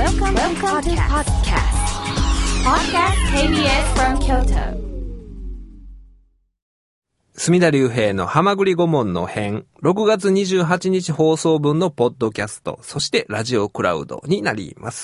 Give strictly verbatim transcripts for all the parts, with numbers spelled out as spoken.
Welcome, Welcome to podcast. Podcast ケービーエス from Kyoto. 隅田隆平のはまぐり顧問の編、ろくがつにじゅうはちにち放送分のポッドキャスト、そしてラジオクラウドになります。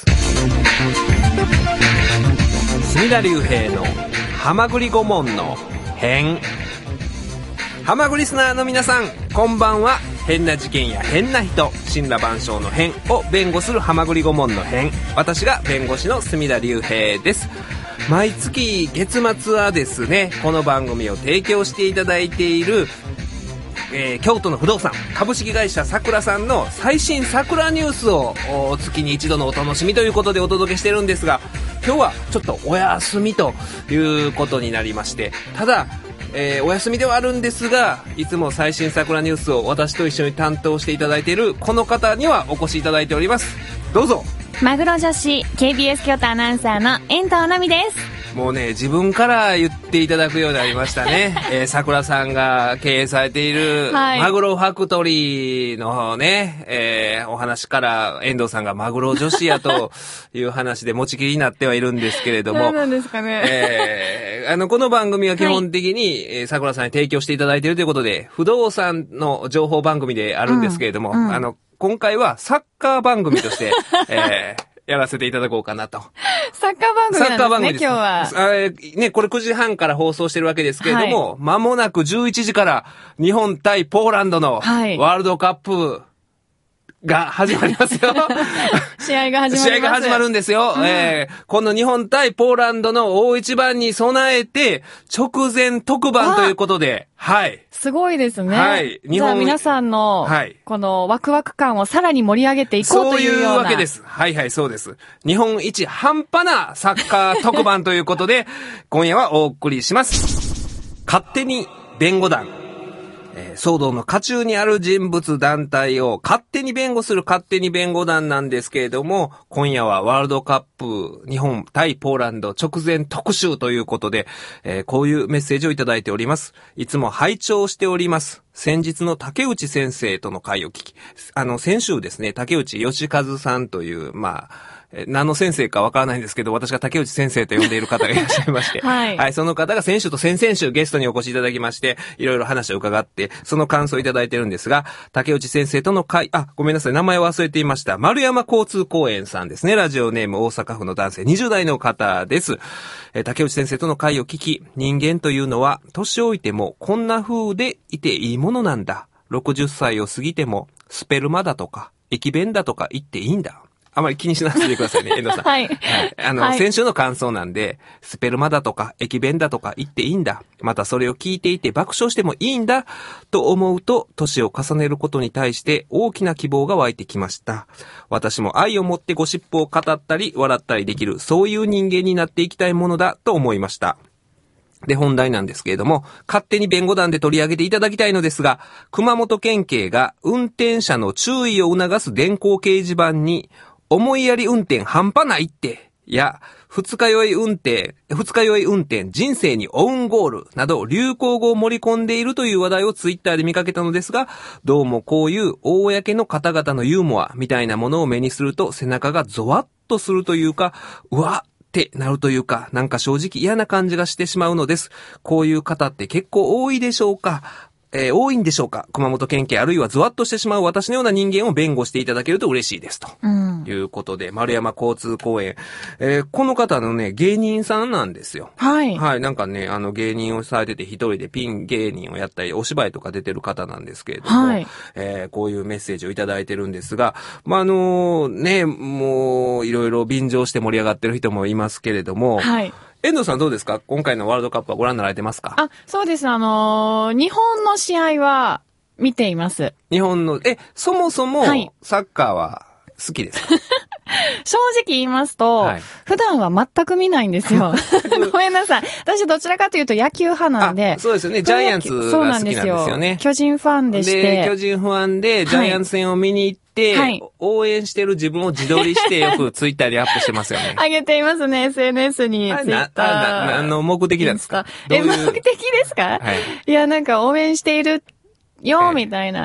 隅田隆平のはまぐり顧問の編。はまぐりスナーの皆さん、こんばんは。変な事件や変な人、神羅万象の変を弁護するはまぐり顧問の変。私が弁護士の隅田隆平です。毎月月末はですね、この番組を提供していただいている、えー、京都の不動産株式会社さくらさんの最新桜ニュースを月に一度のお楽しみということでお届けしてるんですが、今日はちょっとお休みということになりまして、ただえー、お休みではあるんですが、いつも最新桜ニュースを私と一緒に担当していただいているこの方にはお越しいただいております。どうぞ。 マグロ女子 ケービーエス 京都アナウンサーの遠藤奈美です。 もうね、自分から言っていただくようになりましたね。えー、桜さんが経営されているマグロファクトリーのね、えー、お話から遠藤さんがマグロ女子やという話で持ちきりになってはいるんですけれども。 何なんですかね。 えー、あの、この番組は基本的に、はい、えー、桜さんに提供していただいているということで、不動産の情報番組であるんですけれども、うんうん、あの、今回はサッカー番組として、えーやらせていただこうかなと。 サッカー番組なんですね、サッカー番組です今日は。 あね、これくじはんから放送してるわけですけれども、はい、間もなくじゅういちじから日本対ポーランドのワールドカップが始まりますよ。 試合が始まります。 試合が始まるんですよ。うん、えー、この日本対ポーランドの大一番に備えて、直前特番ということで、はい。 すごいですね。 はい。 日本じゃあ皆さんの、はい。このワクワク感をさらに盛り上げていこうというような。 そういうわけです。はいはい、そうです。日本一半端なサッカー特番ということで、今夜はお送りします。勝手に弁護団。えー、騒動の渦中にある人物団体を勝手に弁護する勝手に弁護団なんですけれども、今夜はワールドカップ日本対ポーランド直前特集ということで、えー、こういうメッセージをいただいております。いつも拝聴しております。先日の竹内先生との会を聞き、あの先週ですね、竹内義和さんという、まあ、何の先生かわからないんですけど、私が竹内先生と呼んでいる方がいらっしゃいまして、はい、はい、その方が先週と先々週ゲストにお越しいただきまして、いろいろ話を伺って、その感想をいただいてるんですが、竹内先生との会、あ、ごめんなさい、名前を忘れていました。丸山交通公園さんですね。ラジオネーム大阪府の男性にじゅう代の方です。えー、竹内先生との会を聞き、人間というのは年老いてもこんな風でいていいものなんだ。ろくじゅっさいを過ぎてもスペルマだとか駅弁だとか言っていいんだ。あまり気にしなくてくださいね、遠藤さん。はい。はい。あの、はい、先週の感想なんで、スペルマだとか、駅弁だとか言っていいんだ。またそれを聞いていて爆笑してもいいんだ。と思うと、年を重ねることに対して大きな希望が湧いてきました。私も愛を持ってゴシップを語ったり、笑ったりできる、そういう人間になっていきたいものだと思いました。で、本題なんですけれども、勝手に弁護団で取り上げていただきたいのですが、熊本県警が運転者の注意を促す電光掲示板に、思いやり運転半端ないって、や、二日酔い運転、二日酔い運転、人生にオウンゴールなど流行語を盛り込んでいるという話題をツイッターで見かけたのですが、どうもこういう公の方々のユーモアみたいなものを目にすると背中がゾワッとするというか、うわってなるというか、なんか正直嫌な感じがしてしまうのです。こういう方って結構多いでしょうか？えー、多いんでしょうか？熊本県警あるいはゾワッとしてしまう私のような人間を弁護していただけると嬉しいですと、うん、いうことで、丸山交通公園、えー、この方のね芸人さんなんですよ。はいはい、なんかねあの芸人をされてて一人でピン芸人をやったりお芝居とか出てる方なんですけれども、はい、えー、こういうメッセージをいただいてるんですが、まああのねもういろいろ便乗して盛り上がってる人もいますけれども、はい。遠藤さんどうですか？今回のワールドカップはご覧になられてますか？ あ、そうです。あのー、日本の試合は見ています。 日本の、え、そもそもサッカーは好きですか？はい、 正直言いますと、はい、普段は全く見ないんですよ。ごめんなさい。私どちらかというと野球派なんで。 そうですよね。ジャイアンツが好きなんですよね。 巨人ファンでして。 で、巨人ファンでジャイアンツ戦を見に行って、はい、応援してる自分を自撮りしてよくツイッターでアップしてますよね。 上げていますね、エスエヌエス に。ツイッター。 あの、目的なんですか？ え、目的ですか？はい。いや、なんか応援しているよ、みたいな。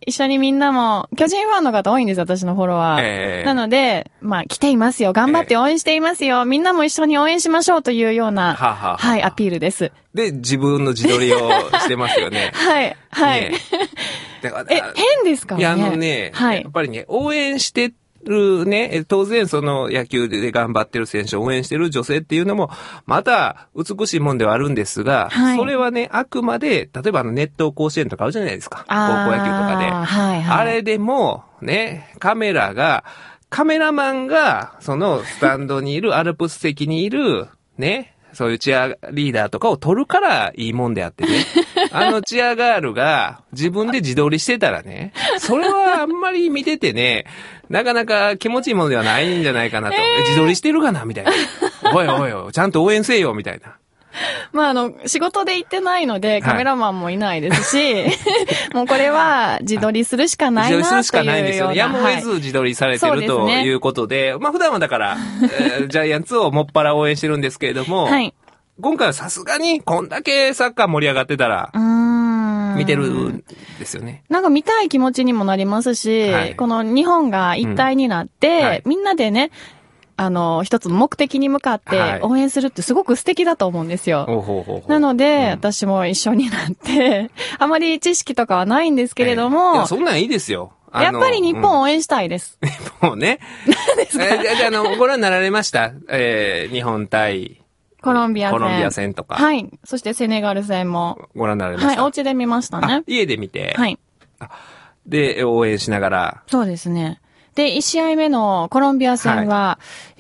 一緒にみんなも、巨人ファンの方多いんです、私のフォロワー。 えー、 なので、まあ、来ていますよ。頑張って応援していますよ。えー、みんなも一緒に応援しましょうというような、はあはあ、はい、アピールです。 で、自分の自撮りをしてますよね。 はい、はい。ね、だからえ、変ですかね。 いや、あのね、はい、やっぱりね、応援してるね、当然その野球で頑張ってる選手を応援してる女性っていうのも、また美しいもんではあるんですが、はい、それはね、あくまで、例えばあの熱湯甲子園とかあるじゃないですか。高校野球とかで。はいはい、あれでも、ね、カメラが、カメラマンが、そのスタンドにいる、アルプス席にいる、ね、そういうチアリーダーとかを撮るからいいもんであってね。あのチアガールが自分で自撮りしてたらね、それはあんまり見ててね、なかなか気持ちいいものではないんじゃないかなと。えー、自撮りしてるかなみたいな。おいおいおい、ちゃんと応援せよみたいな。 まあ、あの、仕事で行ってないので、カメラマンもいないですし、はい、もうこれは自撮りするしかないなというような。自撮りするしかないんですよね。やむを得ず自撮りされてる、はい、ということで、ね、まあ普段はだから、えー、ジャイアンツをもっぱら応援してるんですけれども、はい、今回はさすがにこんだけサッカー盛り上がってたら、うーん見てるんですよね。 なんか見たい気持ちにもなりますし、はい、この日本が一体になって、うんはい、みんなでね、あの、一つの目的に向かって応援するってすごく素敵だと思うんですよ。はい、なので、うん、私も一緒になって、あまり知識とかはないんですけれども。 えー、いやそんなんいいですよ。 やっぱり日本を応援したいです。 日本ね。何ですか？えー、じゃあ、あの、ご覧になられました？えー、日本対コロンビア戦。 コロンビア戦とか。 はい。そしてセネガル戦も。 ご覧になられました？ はい、お家で見ましたね。 家で見て。 はい。 で、応援しながら。 そうですね。で、一試合目のコロンビア戦は、はい、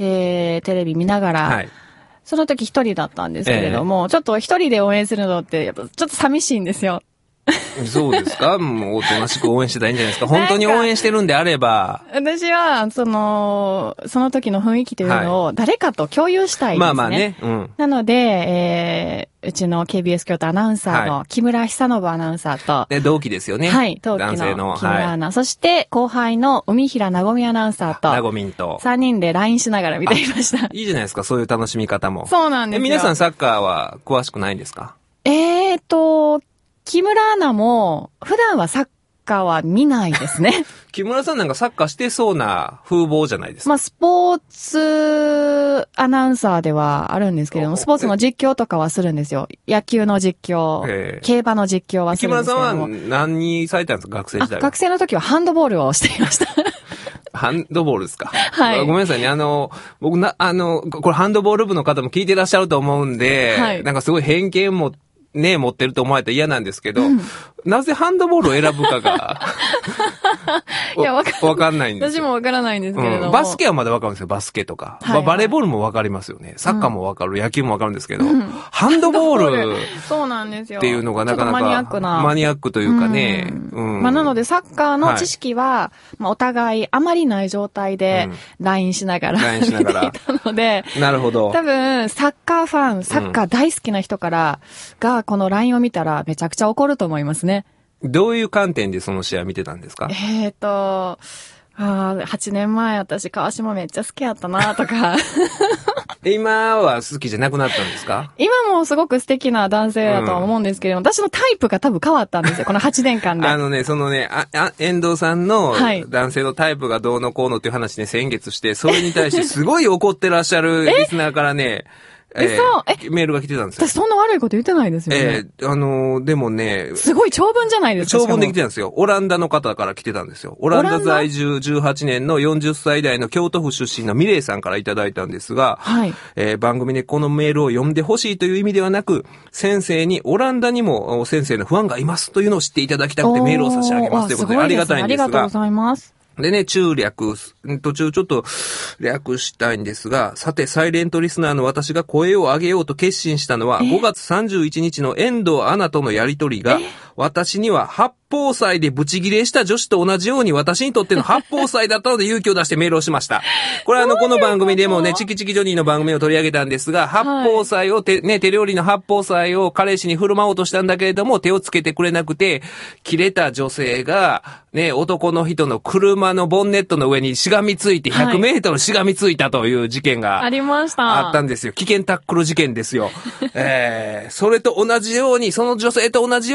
えー、テレビ見ながら、はい、その時一人だったんですけれども、えー、ちょっと一人で応援するのって、やっぱちょっと寂しいんですよ。 そうですか？もうおとなしく応援してたらいいんじゃないですか？本当に応援してるんであれば。 私は、その、その時の雰囲気というのを誰かと共有したいんですね。まあまあね。うん。なので、えー、うちの ケービーエス 京都アナウンサーの木村久信アナウンサーと。 ね、同期ですよね。 はい、同期の木村アナ。はい、そして後輩の海平なごみアナウンサーと。 なごみんと。 さんにんで ライン しながら見ていました。 いいじゃないですか、そういう楽しみ方も。 そうなんですよ。 皆さんサッカーは詳しくないんですか？ えーと、木村アナも、普段はサッカーは見ないですね。 木村さんなんかサッカーしてそうな風貌じゃないですか。 まあ、スポーツアナウンサーではあるんですけれども、スポーツの実況とかはするんですよ。野球の実況、競馬の実況はするんですけれども。 木村さんは何されたんですか、学生時代は。 学生の時はハンドボールをしていました。 ハンドボールですか？ はい。 ごめんなさいね。あの、僕な、あの、これハンドボール部の方も聞いてらっしゃると思うんで、はい、なんかすごい偏見もね、持ってると思われたら嫌なんですけど、うん、なぜハンドボールを選ぶかが、いや、わか, かんないんですよ。 私もわからないんですけれども、 うん。バスケはまだわかるんですよ、バスケとか。はいはい、バレーボールもわかりますよね。サッカーもわかる、うん、野球もわかるんですけど、うん、ハンドボールそうなんですよ。 っていうのがなかなかマニアックな。 マニアックというかね。 うんうん、まあ、なのでサッカーの知識は、はい、まあ、お互いあまりない状態で ライン しながら、 ライン しながら見ていたので、 なるほど。 多分、サッカーファン、サッカー大好きな人からが、この ライン を見たらめちゃくちゃ怒ると思いますね。 どういう観点でその試合見てたんですか？ えーと、あはちねんまえ私川島めっちゃ好きやったなとか。 今は好きじゃなくなったんですか？ 今もすごく素敵な男性だとは思うんですけれども、うん、私のタイプが多分変わったんですよ、このはちねんかんで。 あのね、そのね、あ、あ、遠藤さんの男性のタイプがどうのこうのっていう話ね、先月して、それに対してすごい怒ってらっしゃるリスナーからね、えー、えメールが来てたんですよ。 私そんな悪いこと言ってないですよね。 えー、あのー、でもね。 すごい長文じゃないですか。 長文で来てたんですよ。オランダの方から来てたんですよ。オランダ在住じゅうはちねんのよんじゅっさい代の京都府出身のミレイさんからいただいたんですが、はい。えー、番組でこのメールを読んでほしいという意味ではなく、先生にオランダにも先生のファンがいますというのを知っていただきたくてメールを差し上げますということでありがたいんですが。 ありがとうございます。 でね、中略、途中ちょっと略したいんですが、さて、サイレントリスナーの私が声を上げようと決心したのは、ごがつさんじゅういちにちの遠藤アナとのやりとりが、私には八宝菜でブチギレした女子と同じように私にとっての八宝菜だったので勇気を出してメールをしました。これはあの、この番組でもね、チキチキジョニーの番組を取り上げたんですが、八宝菜をて、ね、手料理の八宝菜を彼氏に振る舞おうとしたんだけれども、手をつけてくれなくて、切れた女性が、ね、男の人の車のボンネットの上にしがみついてひゃくメートルしがみついたという事件が、 ありました。 あったんですよ。危険タックル事件ですよ。えー、それと同じように、その女性と同じように遠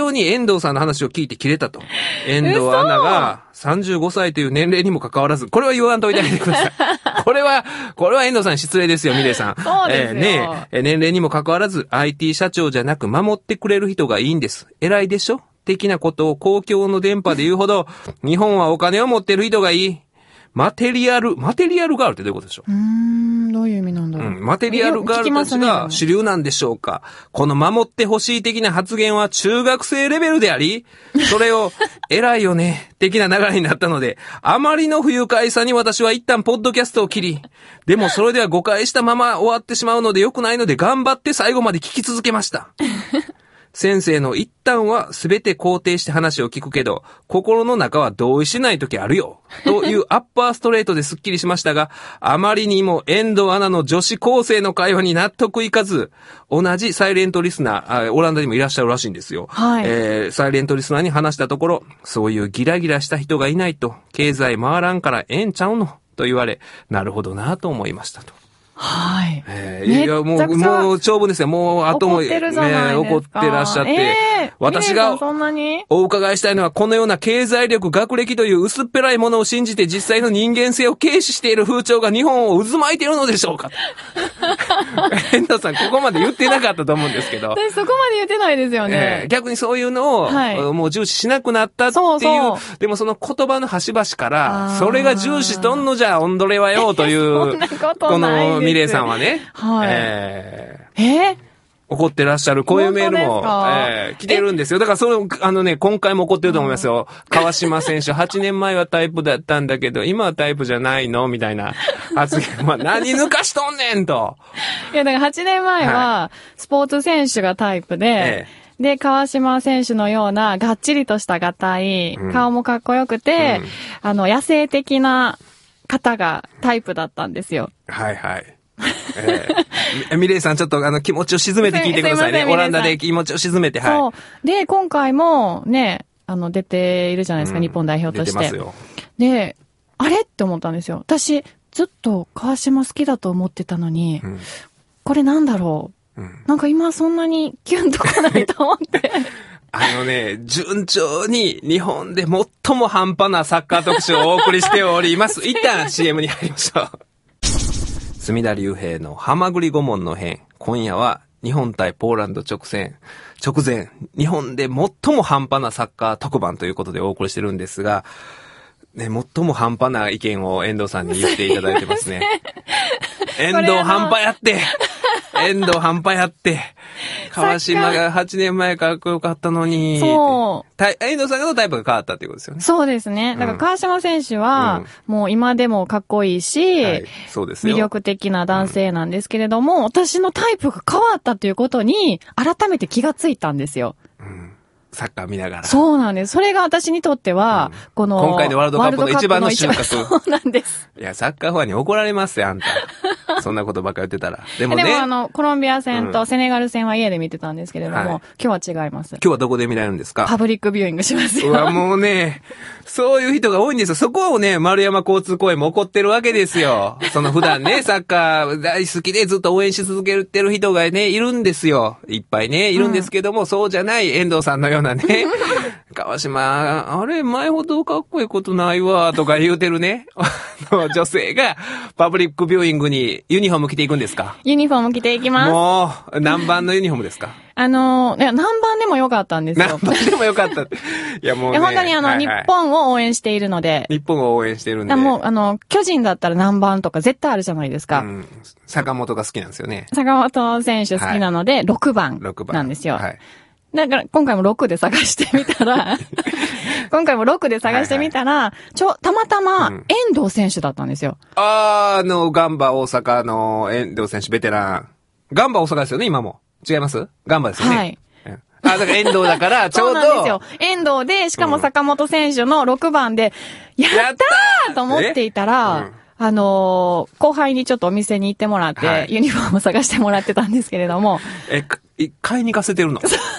藤さんの話を聞いて切れたと。遠藤アナがさんじゅうごさいという年齢にもかかわらず、これは言わんといてあげてください。これは、これは遠藤さん失礼ですよ、ミレイさん。 そうですよ。 えー、ねえ、年齢にもかかわらず アイティー 社長じゃなく守ってくれる人がいいんです。偉いでしょ的なことを公共の電波で言うほど、日本はお金を持ってる人がいい。マテリアル、マテリアルガールってどういうことでしょう？ うーん、どういう意味なんだろう。 うん、マテリアルガールたちが主流なんでしょうか？この守ってほしい的な発言は中学生レベルであり、それを偉いよね、的な流れになったので、あまりの不愉快さに私は一旦ポッドキャストを切り、でもそれでは誤解したまま終わってしまうので良くないので頑張って最後まで聞き続けました。先生の一旦は全て肯定して話を聞くけど、心の中は同意しない時あるよ。というアッパーストレートでスッキリしましたが、あまりにも遠藤アナの女子高生の会話に納得いかず、同じサイレントリスナー、オランダにもいらっしゃるらしいんですよ。 はい。 えー、サイレントリスナーに話したところ、そういうギラギラした人がいないと、経済回らんからええんちゃうのと言われ、なるほどなと思いましたと。 はい。 えー、いや、もう、もう、長文ですよ。もう、後も、 怒ってるじゃないですか。 ね、怒ってらっしゃって。 えー、 私が、 そんなにお伺いしたいのは、このような経済力、学歴という薄っぺらいものを信じて実際の人間性を軽視している風潮が日本を渦巻いているのでしょうか。遠藤さん、ここまで言ってなかったと思うんですけど。 私そこまで言ってないですよね。 えー、逆にそういうのを、はい、もう重視しなくなったっていう、そうそう、でもその言葉の端々から、それが重視とんのじゃ、オンドレはよ、という、 そんなことこないです。 のミレイさんはね、 はい。 えー、えー怒ってらっしゃる、こういうメールも、えー、来てるんですよ。だからその、あのね、今回も怒ってると思いますよ。川島選手、はちねんまえはタイプだったんだけど、今はタイプじゃないのみたいな発言。まあ、何抜かしとんねんと。 いや、だからはちねんまえは、スポーツ選手がタイプで、ええ、で、川島選手のような、がっちりとしたがたい、うん、顔もかっこよくて、うん、あの、野生的な方がタイプだったんですよ。 はいはい。えー、ミレイさんちょっとあの気持ちを沈めて聞いてくださいね。オランダで気持ちを沈めて、はい。そう。 で、今回もね、あの出ているじゃないですか、うん、日本代表として。 出てますよ。 で、あれって思ったんですよ。私、ずっと川島好きだと思ってたのに、うん、これなんだろう、うん、なんか今そんなにキュンとこないと思って。 あのね、順調に日本で最も半端なサッカー特集をお送りしております。一旦 シーエム に入りましょう。隅田隆平のハマグリ顧問の編。今夜は日本対ポーランド直線、直前、日本で最も半端なサッカー特番ということでお送りしてるんですが、ね、最も半端な意見を遠藤さんに言っていただいてますね。遠藤半端やって遠藤半端やって川島がはちねんまえかっこよかったのに。 そう。 遠藤さんのタイプが変わったっていうことですよね。 そうですね。だから川島選手は、もう今でもかっこいいし、うんはい、 そうですよ。 魅力的な男性なんですけれども、うん、私のタイプが変わったということに、改めて気がついたんですよ。 うんサッカー見ながら。 そうなんです。それが私にとっては、うん、この、 今回のワールドカップの一番の収穫。 そうなんです。 いや、サッカーファンに怒られますよ、あんた。そんなことばっかり言ってたら。でもね。 でもあの、コロンビア戦とセネガル戦は家で見てたんですけれども、うんはい、今日は違います。 今日はどこで見られるんですか？ パブリックビューイングしますよ。 うわ、もうね、そういう人が多いんですよ。そこをね、丸山交通公園も怒ってるわけですよ。その普段ね、サッカー大好きでずっと応援し続けてる人がね、いるんですよ。いっぱいね、いるんですけども、うん、そうじゃない遠藤さんのようなね、川島、あれ、前ほどかっこいいことないわ、とか言うてるね、女性がパブリックビューイングにユニフォーム着ていくんですか？ ユニフォーム着ていきます。 もう、何番のユニフォームですか？ あの、いや、何番でもよかったんですよ。 何番でもよかった。いや、もうね。 いや、本当にあの、はいはい、日本を応援しているので。 日本を応援しているんで。 もう、あの、巨人だったら何番とか絶対あるじゃないですか。うん。 坂本が好きなんですよね。 坂本選手好きなので、はい、ろくばんなんですよ。はい。だから、今回もろくで探してみたら、今回もろくで探してみたら、はいはい、ちょ、たまたま、遠藤選手だったんですよ。 うん、あー、あの、ガンバ大阪の遠藤選手、ベテラン。ガンバ大阪ですよね、今も。違います？ガンバですよね。はい。あ、だから遠藤だから、ちょうど。そうなんですよ。遠藤で、しかも坂本選手のろくばんで、うん、やったーと思っていたら、うん、あのー、後輩にちょっとお店に行ってもらって、はい、ユニフォーム探してもらってたんですけれども。 え、買いに行かせてるの？ た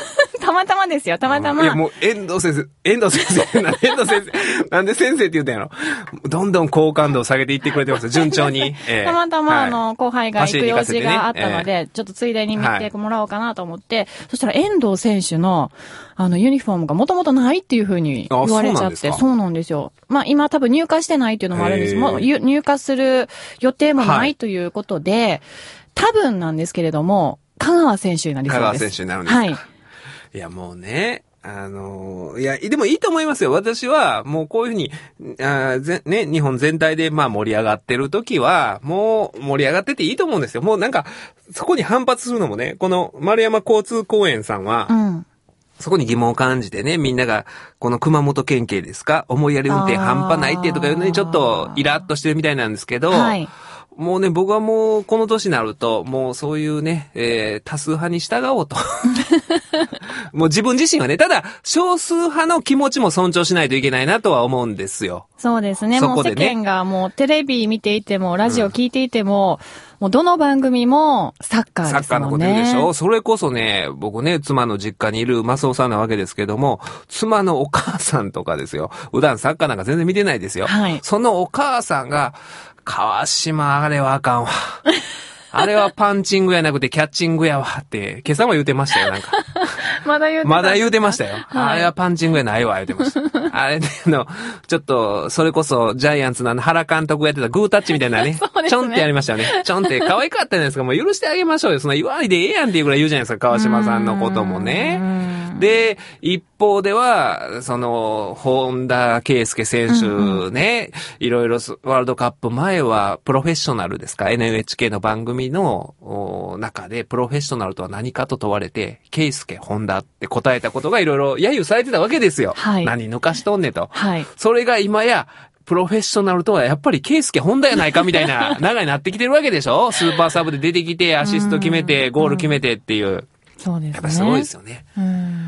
たまたまですよ、たまたま。 いや、もう、遠藤先生、遠藤先生、な遠藤先生、なんで先生って言ったんやろ。どんどん好感度を下げていってくれてますよ、順調に。えー、 たまたま、はい、あの、後輩が行く用事があったので、 ねえー、 ちょっとついでに見てもらおうかなと思って、はい、そしたら遠藤選手の、あの、ユニフォームがもともとないっていう風に言われちゃって、そうなんですよ。まあ、今多分入荷してないっていうのもあるんです。もう入荷する予定もないということで、はい、多分なんですけれども、香川選手になりそうです。 香川選手になるんですか。 はい。 いや、もうね、あの、いや、でもいいと思いますよ。私は、もうこういうふうに、あぜね、日本全体でまあ盛り上がってる時は、もう盛り上がってていいと思うんですよ。もうなんか、そこに反発するのもね、この丸山交通公園さんは、うん、そこに疑問を感じてね、みんなが、この熊本県警ですか、思いやり運転半端ないってとかいうのにちょっとイラッとしてるみたいなんですけど、はい、もうね、僕はもうこの年になると、もうそういうね、えー、多数派に従おうと。もう自分自身はね、ただ、少数派の気持ちも尊重しないといけないなとは思うんですよ。 そうですね。そこでね、もう世間がもうテレビ見ていても、ラジオ聞いていても、うん、もうどの番組もサッカーですもんね。サッカーのこと言うでしょ。それこそね、僕ね、妻の実家にいるマスオさんなわけですけども、妻のお母さんとかですよ。普段サッカーなんか全然見てないですよ。はい。そのお母さんが、川島あれはあかんわ。あれはパンチングやなくてキャッチングやわって、今朝も言うてましたよ、なんか。まだ言うてまだ言うてましたよ。はい、あれはパンチングやないわ、言うてました。あれで、あの、ちょっと、それこそ、ジャイアンツのあの、原監督がやってたグータッチみたいなね。ねちょんってやりましたよね。ちょんって可愛かったじゃないですか。もう許してあげましょうよ。そんな言わないでええやんっていうぐらい言うじゃないですか、川島さんのこともね。で、一方では、その、本田圭佑選手ね、うんうん、いろいろワールドカップ前は、プロフェッショナルですか、エヌエイチケー の番組の中で、プロフェッショナルとは何かと問われて、圭佑、本田って答えたことがいろいろ揶揄されてたわけですよ。はい、何抜かしとんねと。はい、それが今や、プロフェッショナルとはやっぱり圭佑本田やないかみたいな流れになってきてるわけでしょ。スーパーサブで出てきて、アシスト決めて、ゴール決めてっていう。 そうですね。 やっぱりすごいですよね。うん、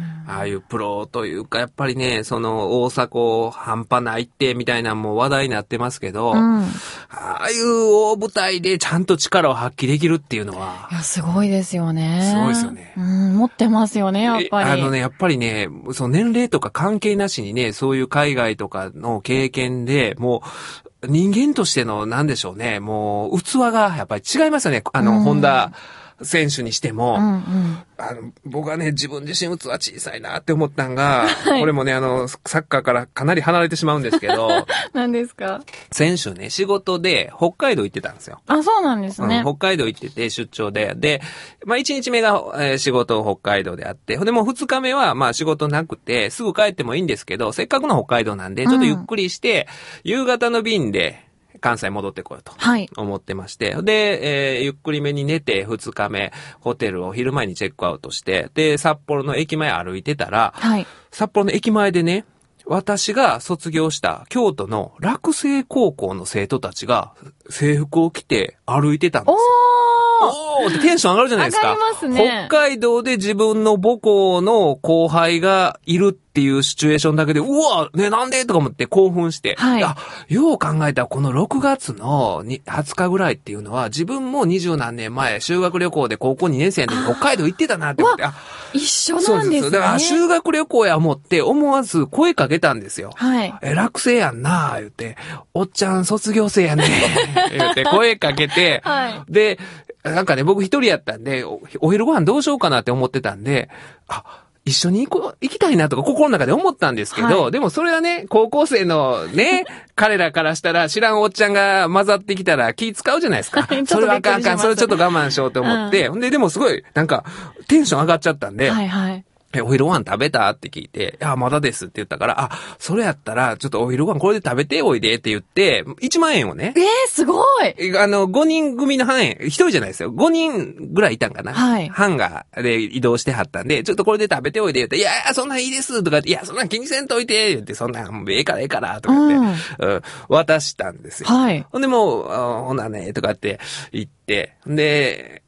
ああいうプロというか、やっぱりね、その大迫半端ないってみたいなのも話題になってますけど、うん、ああいう大舞台でちゃんと力を発揮できるっていうのは。 いや、すごいですよね。 すごいですよね。 うん、持ってますよね、やっぱり。 あのね、やっぱりね、その年齢とか関係なしにね、そういう海外とかの経験で、もう人間としてのなんでしょうね、もう器がやっぱり違いますよね。あの、うん、ホンダ選手にしても、うんうん、あの僕はね、自分自身器小さいなって思ったんが、はい、これもね、あの、サッカーからかなり離れてしまうんですけど、 何ですか？ 先週ね、仕事で北海道行ってたんですよ。 あ、そうなんですね。 うん、北海道行ってて、出張で。で、まあいちにちめが、えー、仕事北海道であって、でもふつかめはまあ仕事なくて、すぐ帰ってもいいんですけど、せっかくの北海道なんで、ちょっとゆっくりして、うん、夕方の便で、関西戻ってこようと思ってまして。はい、で、えー、ゆっくりめに寝てふつかめ、ホテルを昼前にチェックアウトして、で、札幌の駅前歩いてたら、はい、札幌の駅前でね、私が卒業した京都の洛星高校の生徒たちが制服を着て歩いてたんですよ。おーってテンション上がるじゃないですか。 上がりますね。 北海道で自分の母校の後輩がいるっていうシチュエーションだけで、うわね、なんでとか思って興奮して。はい。あ、よう考えたらこのろくがつのはつかぐらいっていうのは、自分も二十何年前、修学旅行で高校にねん生の時北海道行ってたなって思って。あ、 一緒なんですね。 だから修学旅行や思って思わず声かけたんですよ。はい。え、落成やんな言って、おっちゃん卒業生やね言って声かけて、はい。で、なんかね、僕一人やったんで、お、お昼ご飯どうしようかなって思ってたんで、あ、一緒に行こう、行きたいなとか心の中で思ったんですけど、はい、でもそれはね、高校生のね、彼らからしたら知らんおっちゃんが混ざってきたら気使うじゃないですか。それはあかんあかん、それちょっと我慢しようと思って、うん、で、でもすごい、なんか、テンション上がっちゃったんで、はいはい。え、お昼ご飯食べたって聞いて、いや、まだですって言ったから、あ、それやったら、ちょっとお昼ご飯これで食べておいでって言って、いちまんえんをね。 えー、すごい。 あの、ごにん組の班、一人じゃないですよ。ごにんぐらいいたんかな。はい。班が、で、移動してはったんで、ちょっとこれで食べておいで言って、いやいや、そんなんいいですとかって、いや、そんなん気にせんといて言って、そんなんええからええからとか言って、うん、渡したんですよ。はい。ほんでもう、ほなね、とかって言って、で、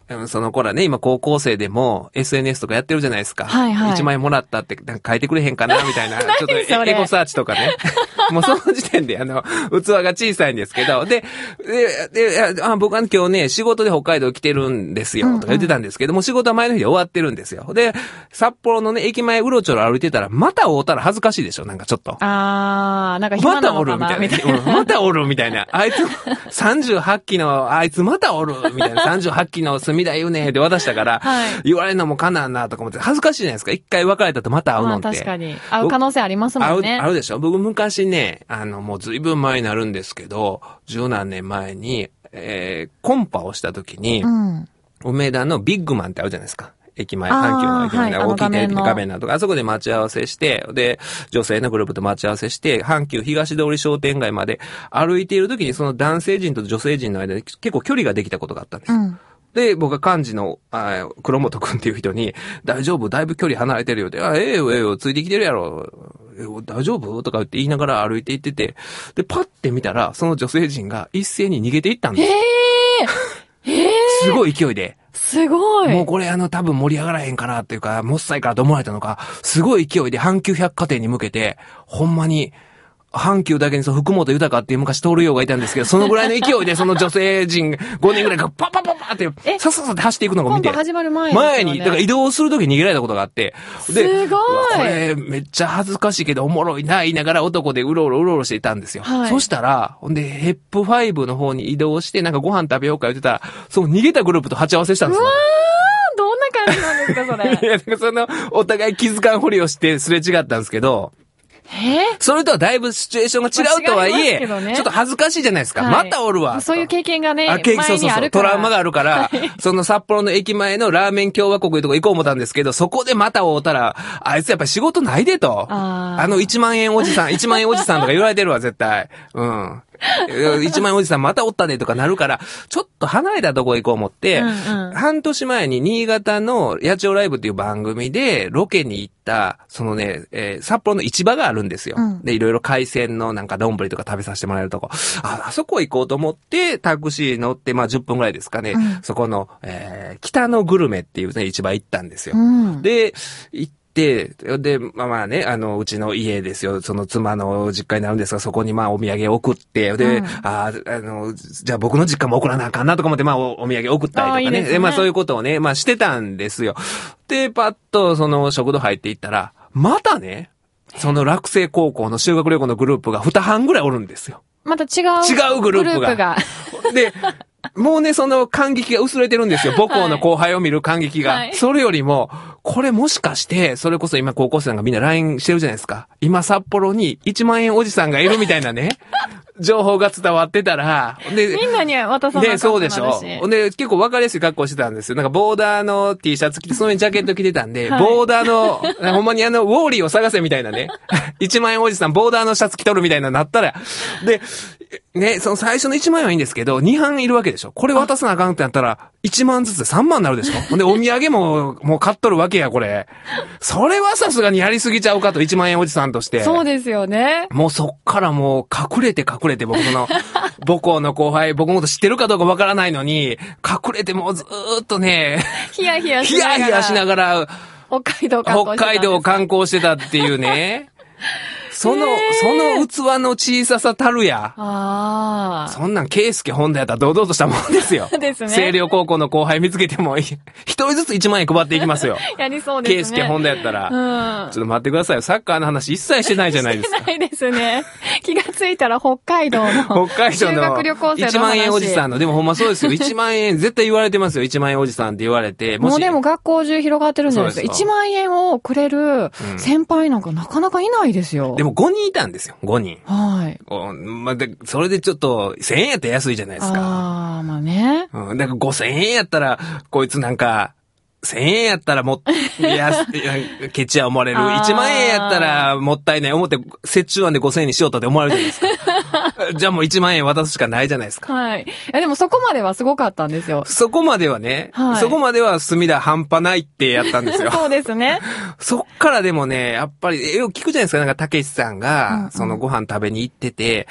その頃はね、今高校生でも エスエヌエス とかやってるじゃないですか。 はいはい。 いちまん円もらったってなんか書いてくれへんかなみたいな。ちょっとエゴサーチとかね。もうその時点であの、器が小さいんですけど、で、で、であ僕は今日ね、仕事で北海道来てるんですよ、とか言ってたんですけども、うんうん、仕事は前の日で終わってるんですよ。で、札幌のね、駅前うろちょろ歩いてたら、また会うたら恥ずかしいでしょ、なんかちょっと。 あー、なんか暇なのかなみたいな。 またおるみたいな。あいつ、さんじゅうはちきの、あいつまたおるみたいな。さんじゅうはちきの隅田言うねで渡したから、はい、言われるのもかなんなとか思って、恥ずかしいじゃないですか。一回別れたとまた会うのって。まあ、 確かに。会う可能性ありますもんね。 会う、あるでしょ。僕昔ね、あの、もうずいぶん前になるんですけど、十何年前に、えー、コンパをした時に、うん、梅田のビッグマンってあるじゃないですか。駅前、阪急の駅前で大きいテレビの画面なんとか、あそこで待ち合わせして、で、女性のグループと待ち合わせして、阪急東通り商店街まで歩いている時に、その男性陣と女性陣の間で結構距離ができたことがあったんです。うん、で、僕が幹事の、あ黒本くんっていう人に、大丈夫？だいぶ距離離れてるよって、あ、ええよ、ええよ、ついてきてるやろ。大丈夫？とか言って言いながら歩いて行ってて、で、パッて見たら、その女性陣が一斉に逃げていったんです。 へーへーすごい勢いで。 すごい。 もうこれあの多分盛り上がらへんかなっていうか、もっさいからと思われたのか、すごい勢いで阪急百貨店に向けて、ほんまに、阪急だけにその福本豊っていう昔通るようがいたんですけど、そのぐらいの勢いでその女性陣ごにんぐらいがパッパッパッパって、さっさっさって走っていくのが見て。 コンパ始まる前ですよね。 前に、だから移動するときに逃げられたことがあって。 で、すごい。 これめっちゃ恥ずかしいけどおもろいな言いながら男でうろうろうろうろしていたんですよ。はい、そしたら、ほんで、ヘップファイブの方に移動して、なんかご飯食べようか言ってたら、その逃げたグループと鉢合わせしたんですよ。 うわーどんな感じなんですか、それ。 いや、なんかその、お互い気づかんふりをしてすれ違ったんですけど、 えそれとはだいぶシチュエーションが違うとはいえ、まあね、ちょっと恥ずかしいじゃないですか。はい、またおるわ。 そういう経験がね、あ経験そうそうそう。トラウマがあるから、はい、その札幌の駅前のラーメン共和国いうとこ行こう思ったんですけど、そこでまた会うたら、あいつやっぱり仕事ないでと。あ, あのいちまん円おじさん、いちまん円おじさんとか言われてるわ、絶対。うん。いちまん円おじさんまたおったねとかなるから、ちょっと離れたとこ行こう思って、うんうん、半年前に新潟の野鳥ライブっていう番組でロケに行った、そのね、えー、札幌の市場があるんですよ。うん、で、いろいろ海鮮のなんか丼とか食べさせてもらえるとこ。あ、あそこ行こうと思って、タクシー乗って、まあじゅっぷんぐらいですかね。うん、そこの、えー、北のグルメっていうね、市場行ったんですよ。うん、で、行って、で、で、まあまあね、あの、うちの家ですよ。その妻の実家になるんですが、そこにまあお土産送って、で、うん、ああの、じゃあ僕の実家も送らなあかんなとか思って、まあお、お土産送ったりとかね。いいですね。で、まあそういうことをね、まあしてたんですよ。で、パッとその食堂入っていったら、またね、その落成高校の修学旅行のグループがに班ぐらいおるんですよ。 また違う。 違うグループが。グループがで、もうね、その感激が薄れてるんですよ。母校の後輩を見る感激が。はい、それよりも、これもしかして、それこそ今高校生なんかみんな ライン してるじゃないですか。今札幌にいちまん円おじさんがいるみたいなね。情報が伝わってたら、 で、みんなに渡さなかったね、そうでしょ。で、結構分かりやすい格好してたんですよ。なんかボーダーの T シャツ着て、その上にジャケット着てたんで、はい、ボーダーの、ほんまにあの、ウォーリーを探せみたいなね。いちまん円おじさん、ボーダーのシャツ着とるみたいななったら、で、ね、その最初のいちまん円はいいんですけど、に班いるわけでしょ。これ渡さなあかんってなったら、いちまんずつでさんまんになるでしょ。ほんで、お土産も、もう買っとるわけや、これ。それはさすがにやりすぎちゃうかと、いちまん円おじさんとして。 そうですよね。 もうそっからもう、隠れて隠れて、僕の、母校の後輩、僕も知ってるかどうかわからないのに、隠れてもうずーっとね、 ヒヤヒヤしながら。 ヒヤヒヤしながら、 北海道観光してた。 北海道を観光してたっていうね。その、その器の小ささたるや。ああ。そんなん、ケイスケホンダやったら堂々としたもんですよ。 ですね。 星稜高校の後輩見つけても、一人ずついちまん円配っていきますよ。 やりそうですね。 ケイスケホンダやったら。うん。ちょっと待ってくださいよ。サッカーの話一切してないじゃないですか。 してないですね。気がついたら北海道の。 北海道の。修学旅行生の話。いちまん円おじさんの。でもほんまそうですよ。いちまん円、絶対言われてますよ。いちまん円おじさんって言われて。 も, もうでも学校中広がってるんじゃないですか。いちまん円をくれる先輩なんかなかなかいないですよ。 うん、でもごにんいたんですよ。ごにん。 はい。 まあ、で、それでちょっと、せんえんやったら安いじゃないですか。 ああ、まあね。 うん。だからごせんえんやったら、こいつなんか、せんえんやったらもっ、いや、ケチや思われる。いちまん円やったらもったいない。思って、折衷案でごせんえんにしようとって思われるじゃないですか。じゃあもういちまん円渡すしかないじゃないですか。 はい。いやでもそこまではすごかったんですよ。 そこまではね。はい。そこまでは隅田半端ないってやったんですよ。 そうですね。 そっからでもね、やっぱり、よく聞くじゃないですか。なんか、たけしさんが、うんうん、そのご飯食べに行ってて、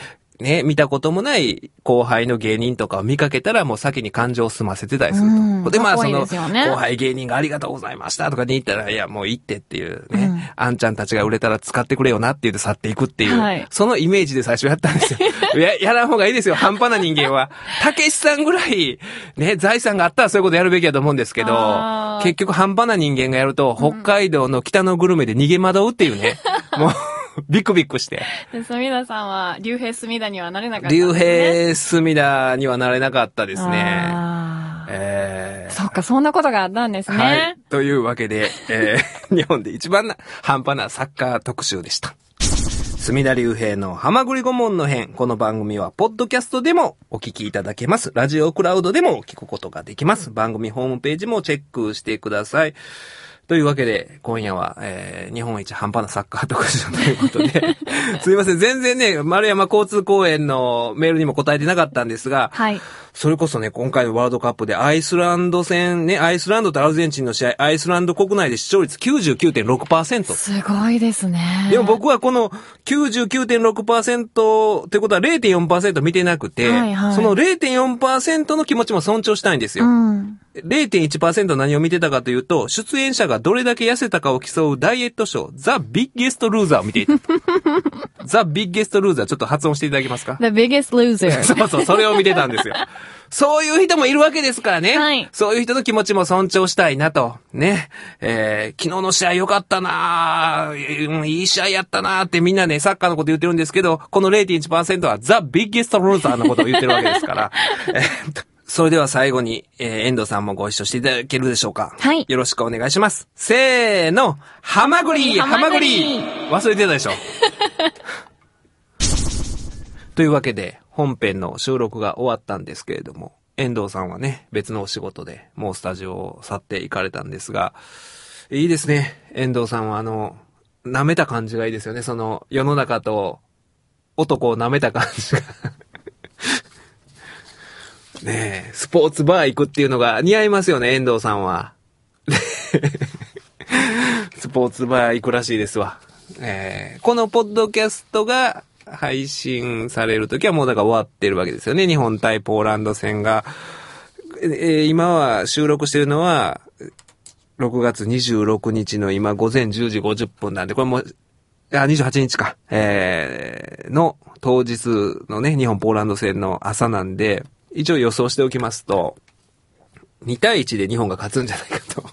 ね、見たこともない後輩の芸人とかを見かけたらもう先に感情を済ませてたりすると。うん、で、まあその、後輩芸人がありがとうございましたとかに言ったら、いやもういいってっていうね、うん、あんちゃんたちが売れたら使ってくれよなって言って去っていくっていう、はい、そのイメージで最初やったんですよ。や、やらん方がいいですよ、半端な人間は。たけしさんぐらい、ね、財産があったらそういうことやるべきだと思うんですけど、結局半端な人間がやると、北海道の北のグルメで逃げ惑うっていうね、うん、もう、ビクビクして。 隅田さんは、竜兵隅田にはなれなかったですね。 竜兵隅田にはなれなかったですね。えー、そっか、そんなことがあったんですね。はい。 というわけで、えー、日本で一番な半端なサッカー特集でした。隅田竜兵のはまぐり顧問の編。この番組は、ポッドキャストでもお聞きいただけます。ラジオクラウドでも聞くことができます。番組ホームページもチェックしてください。というわけで、今夜は、えー、日本一半端なサッカー特集ということで、すいません、全然ね、丸山交通公園のメールにも答えてなかったんですが、 はい。 それこそね、今回のワールドカップでアイスランド戦ね、アイスランドとアルゼンチンの試合、アイスランド国内で視聴率 きゅうじゅうきゅうてんろくパーセント。 すごいですね。 でも僕はこの きゅうじゅうきゅうてんろくパーセント ってことは れいてんよんパーセント 見てなくて、はいはい、その れいてんよんパーセント の気持ちも尊重したいんですよ。うん、れいてんいちパーセント 何を見てたかというと、出演者がどれだけ痩せたかを競うダイエットショー、ザ・ビッゲスト・ルーザーを見ていた。ザ・ビッゲスト・ルーザー、ちょっと発音していただけますか？ The biggest loser. そうそう、それを見てたんですよ。そういう人もいるわけですからね。はい。そういう人の気持ちも尊重したいなと。ね。えー、昨日の試合良かったなぁ、いい試合やったなぁってみんなね、サッカーのこと言ってるんですけど、この れいてんいちパーセント はザ・ビッゲスト・ルーザーのことを言ってるわけですから。えーそれでは最後に、えー、遠藤さんもご一緒していただけるでしょうか。 はい。 よろしくお願いします。せーの、はまぐり、はまぐり。忘れてたでしょ。というわけで、本編の収録が終わったんですけれども、遠藤さんはね、別のお仕事でもうスタジオを去って行かれたんですが、いいですね。遠藤さんはあの、舐めた感じがいいですよね。その、世の中と男を舐めた感じが。ねえ、スポーツバー行くっていうのが似合いますよね、遠藤さんは。スポーツバー行くらしいですわ。えー、このポッドキャストが配信されるときはもうだから終わってるわけですよね。日本対ポーランド戦が。えー、今は収録してるのは、ろくがつにじゅうろくにちの今午前じゅうじごじゅっぷんなんで、これもう、あ、にじゅうはちにちか。えー、の当日のね、日本ポーランド戦の朝なんで、一応予想しておきますと、にたいいちで日本が勝つんじゃないかと。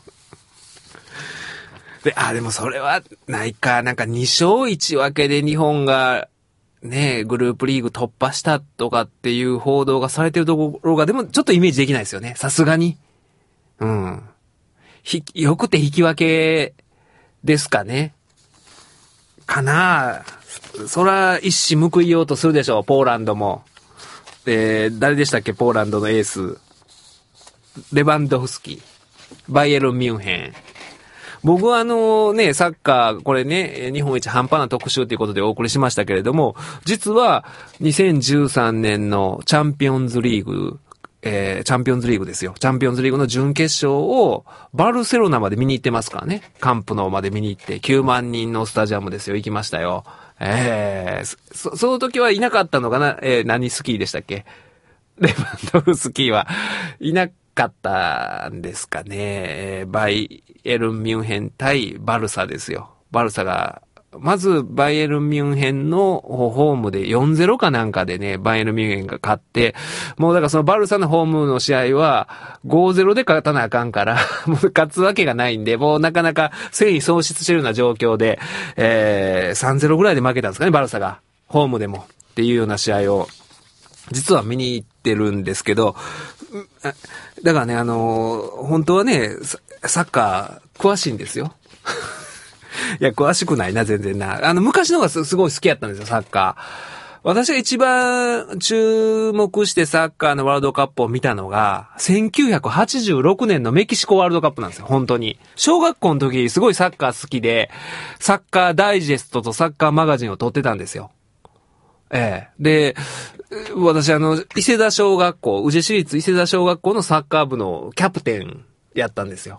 で、あ、でもそれはないか。なんかにしょういち分けで日本がね、グループリーグ突破したとかっていう報道がされてるところが、でもちょっとイメージできないですよね。さすがに。うん。ひ、よくて引き分けですかね。かなぁ。そら一矢報いようとするでしょう、ポーランドも。えー、誰でしたっけ、ポーランドのエース。レバンドフスキ。バイエルン・ミュンヘン。僕はあのね、サッカー、これね、日本一半端な特集ということでお送りしましたけれども、実はにせんじゅうさんねんのチャンピオンズリーグ、えー、チャンピオンズリーグですよ。チャンピオンズリーグの準決勝をバルセロナまで見に行ってますからね。カンプノーまで見に行ってきゅうまんにんのスタジアムですよ。行きましたよ。ええー、そ、その時はいなかったのかな、えー、何スキーでしたっけ？レバンドフスキーはいなかったんですかね。えー、バイエルン・ミュンヘン対バルサですよ。バルサが、まずバイエルン・ミュンヘンのホームで よんたいゼロ かなんかでね、バイエルン・ミュンヘンが勝って、もうだからそのバルサのホームの試合は ごたいゼロ で勝たなあかんから、もう勝つわけがないんで、もうなかなか戦意喪失してるような状況で、えー、さんたいゼロ ぐらいで負けたんですかね、バルサが。ホームでも。っていうような試合を、実は見に行ってるんですけど、だからね、あのー、本当はね、サッカー詳しいんですよ。いや、詳しくないな、全然な。あの、昔の方が す, すごい好きやったんですよ、サッカー。私が一番注目してサッカーのワールドカップを見たのが、せんきゅうひゃくはちじゅうろくねんのメキシコワールドカップなんですよ、本当に。小学校の時、すごいサッカー好きで、サッカーダイジェストとサッカーマガジンを撮ってたんですよ。ええ。で、私あの、伊勢田小学校、宇治市立伊勢田小学校のサッカー部のキャプテンやったんですよ。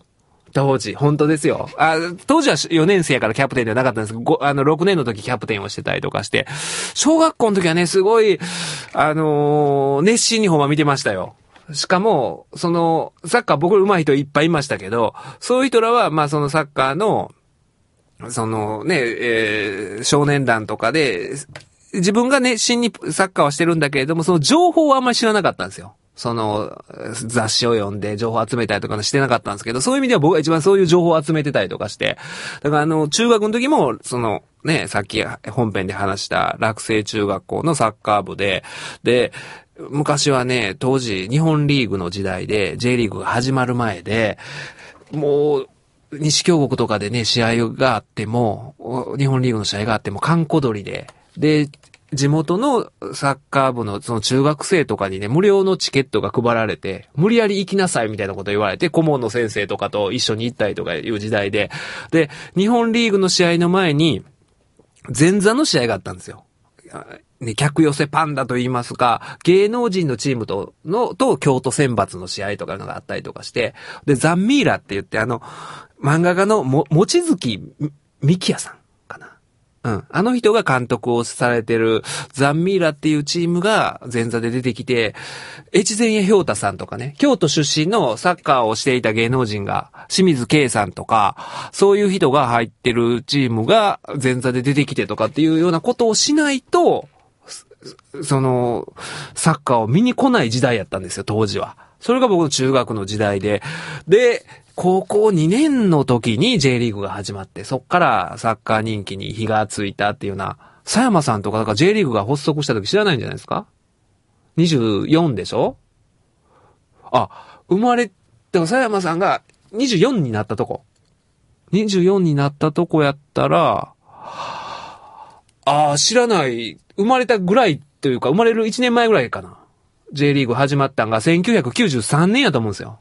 当時、本当ですよ。あ、当時はよねん生やからキャプテンではなかったんですけど、あの、ろくねんの時キャプテンをしてたりとかして、小学校の時はね、すごい、あのー、熱心にほんま見てましたよ。しかも、その、サッカー僕上手い人いっぱいいましたけど、そういう人らは、まあそのサッカーの、そのね、えー、少年団とかで、自分が熱心にサッカーはしてるんだけれども、その情報はあんまり知らなかったんですよ。その、雑誌を読んで情報を集めたりとかしてなかったんですけど、そういう意味では僕が一番そういう情報を集めてたりとかして、だからあの、中学の時も、その、ね、さっき本編で話した落成中学校のサッカー部で、で、昔はね、当時日本リーグの時代で J リーグが始まる前で、もう西京極とかでね試合があっても、日本リーグの試合があっても閑古鳥で、で地元のサッカー部のその中学生とかにね無料のチケットが配られて、無理やり行きなさいみたいなこと言われて、顧問の先生とかと一緒に行ったりとかいう時代で、で日本リーグの試合の前に前座の試合があったんですよ。ね、客寄せパンダと言いますか、芸能人のチームとの、と京都選抜の試合とかがあったりとかして、で、ザンミーラって言って、あの、漫画家のも、もちづきみきやさんかな。うん。あの人が監督をされてるザンミーラっていうチームが前座で出てきて、越前屋氷太さんとかね、京都出身のサッカーをしていた芸能人が、清水圭さんとか、そういう人が入ってるチームが前座で出てきてとかっていうようなことをしないと、その、サッカーを見に来ない時代やったんですよ、当時は。それが僕の中学の時代で。で、高校にねんの時に J リーグが始まって、そっからサッカー人気に火がついたっていうような、佐山さんとか、だから J リーグが発足した時知らないんじゃないですか ?にじゅうよん でしょ？あ、生まれ、だから佐山さんがにじゅうよんになったとこ。にじゅうよんになったとこやったら、ああ、知らない。生まれたぐらいというか、生まれるいちねんまえぐらいかな。J リーグ始まったんがせんきゅうひゃくきゅうじゅうさんねんやと思うんですよ。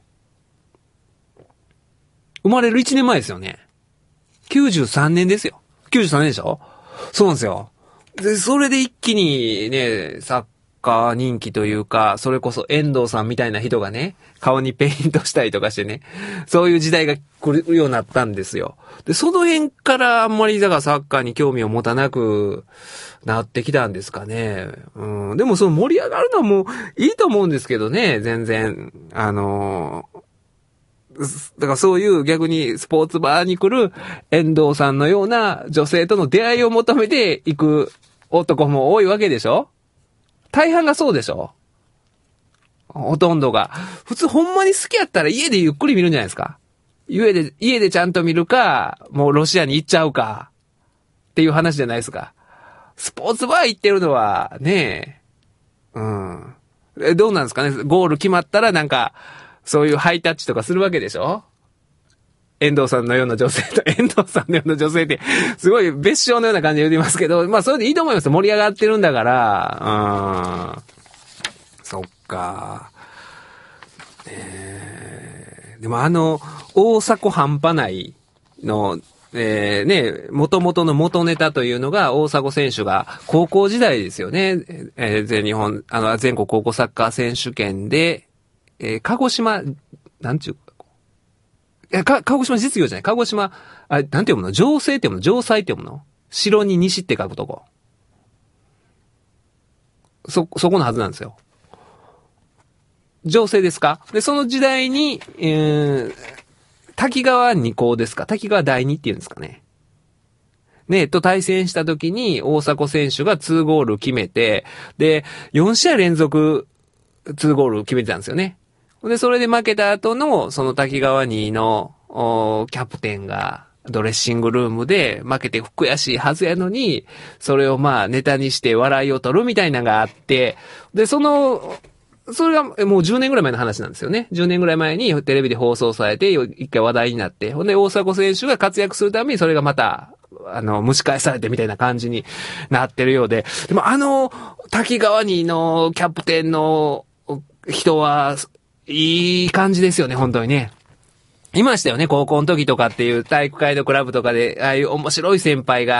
生まれるいちねんまえですよね。きゅうじゅうさんねんですよ。きゅうじゅうさんねんでしょ？そうなんですよ。で、それで一気にね、サッカー人気というか、それこそ遠藤さんみたいな人がね、顔にペイントしたりとかしてね、そういう時代が来るようになったんですよ。で、その辺からあんまりだからサッカーに興味を持たなくなってきたんですかね。うん。でもその盛り上がるのはもういいと思うんですけどね、全然。あのー、だからそういう逆にスポーツバーに来る遠藤さんのような女性との出会いを求めて行く男も多いわけでしょ？大半がそうでしょ？ほとんどが。普通ほんまに好きやったら家でゆっくり見るんじゃないですか？家で、家でちゃんと見るか、もうロシアに行っちゃうか、っていう話じゃないですか。スポーツバー行ってるのは、ねえ、うん。え、どうなんですかね？ゴール決まったらなんか、そういうハイタッチとかするわけでしょ？遠藤さんのような女性と、遠藤さんのような女性って、すごい別称のような感じで言ってますけど、まあそれでいいと思います。盛り上がってるんだから、うん。そっか。えー、でもあの、大迫半端ないの、えー、ね、元々の元ネタというのが、大迫選手が高校時代ですよね。えー、全日本、あの、全国高校サッカー選手権で、えー、鹿児島、なんちゅう、え、か、鹿児島実業じゃない。鹿児島、あ、なんて読むの？城西って読むの？城西って読むの？城に西って書くとこ。そ、そこのはずなんですよ。城西ですか？で、その時代に、えー、滝川二高ですか？滝川第二って言うんですかね。ね、と対戦した時に大迫選手がにゴール決めて、で、よん試合連続にゴール決めてたんですよね。で、それで負けた後の、その滝川にの、キャプテンが、ドレッシングルームで負けて悔しいはずやのに、それをまあネタにして笑いを取るみたいなのがあって、で、その、それがもうじゅうねんぐらい前の話なんですよね。じゅうねんぐらい前にテレビで放送されて、一回話題になって、ほんで大迫選手が活躍するためにそれがまた、あの、蒸し返されてみたいな感じになってるようで、でもあの、滝川にのキャプテンの人は、いい感じですよね、本当にね。いましたよね、高校の時とかっていう体育会のクラブとかで、ああいう面白い先輩が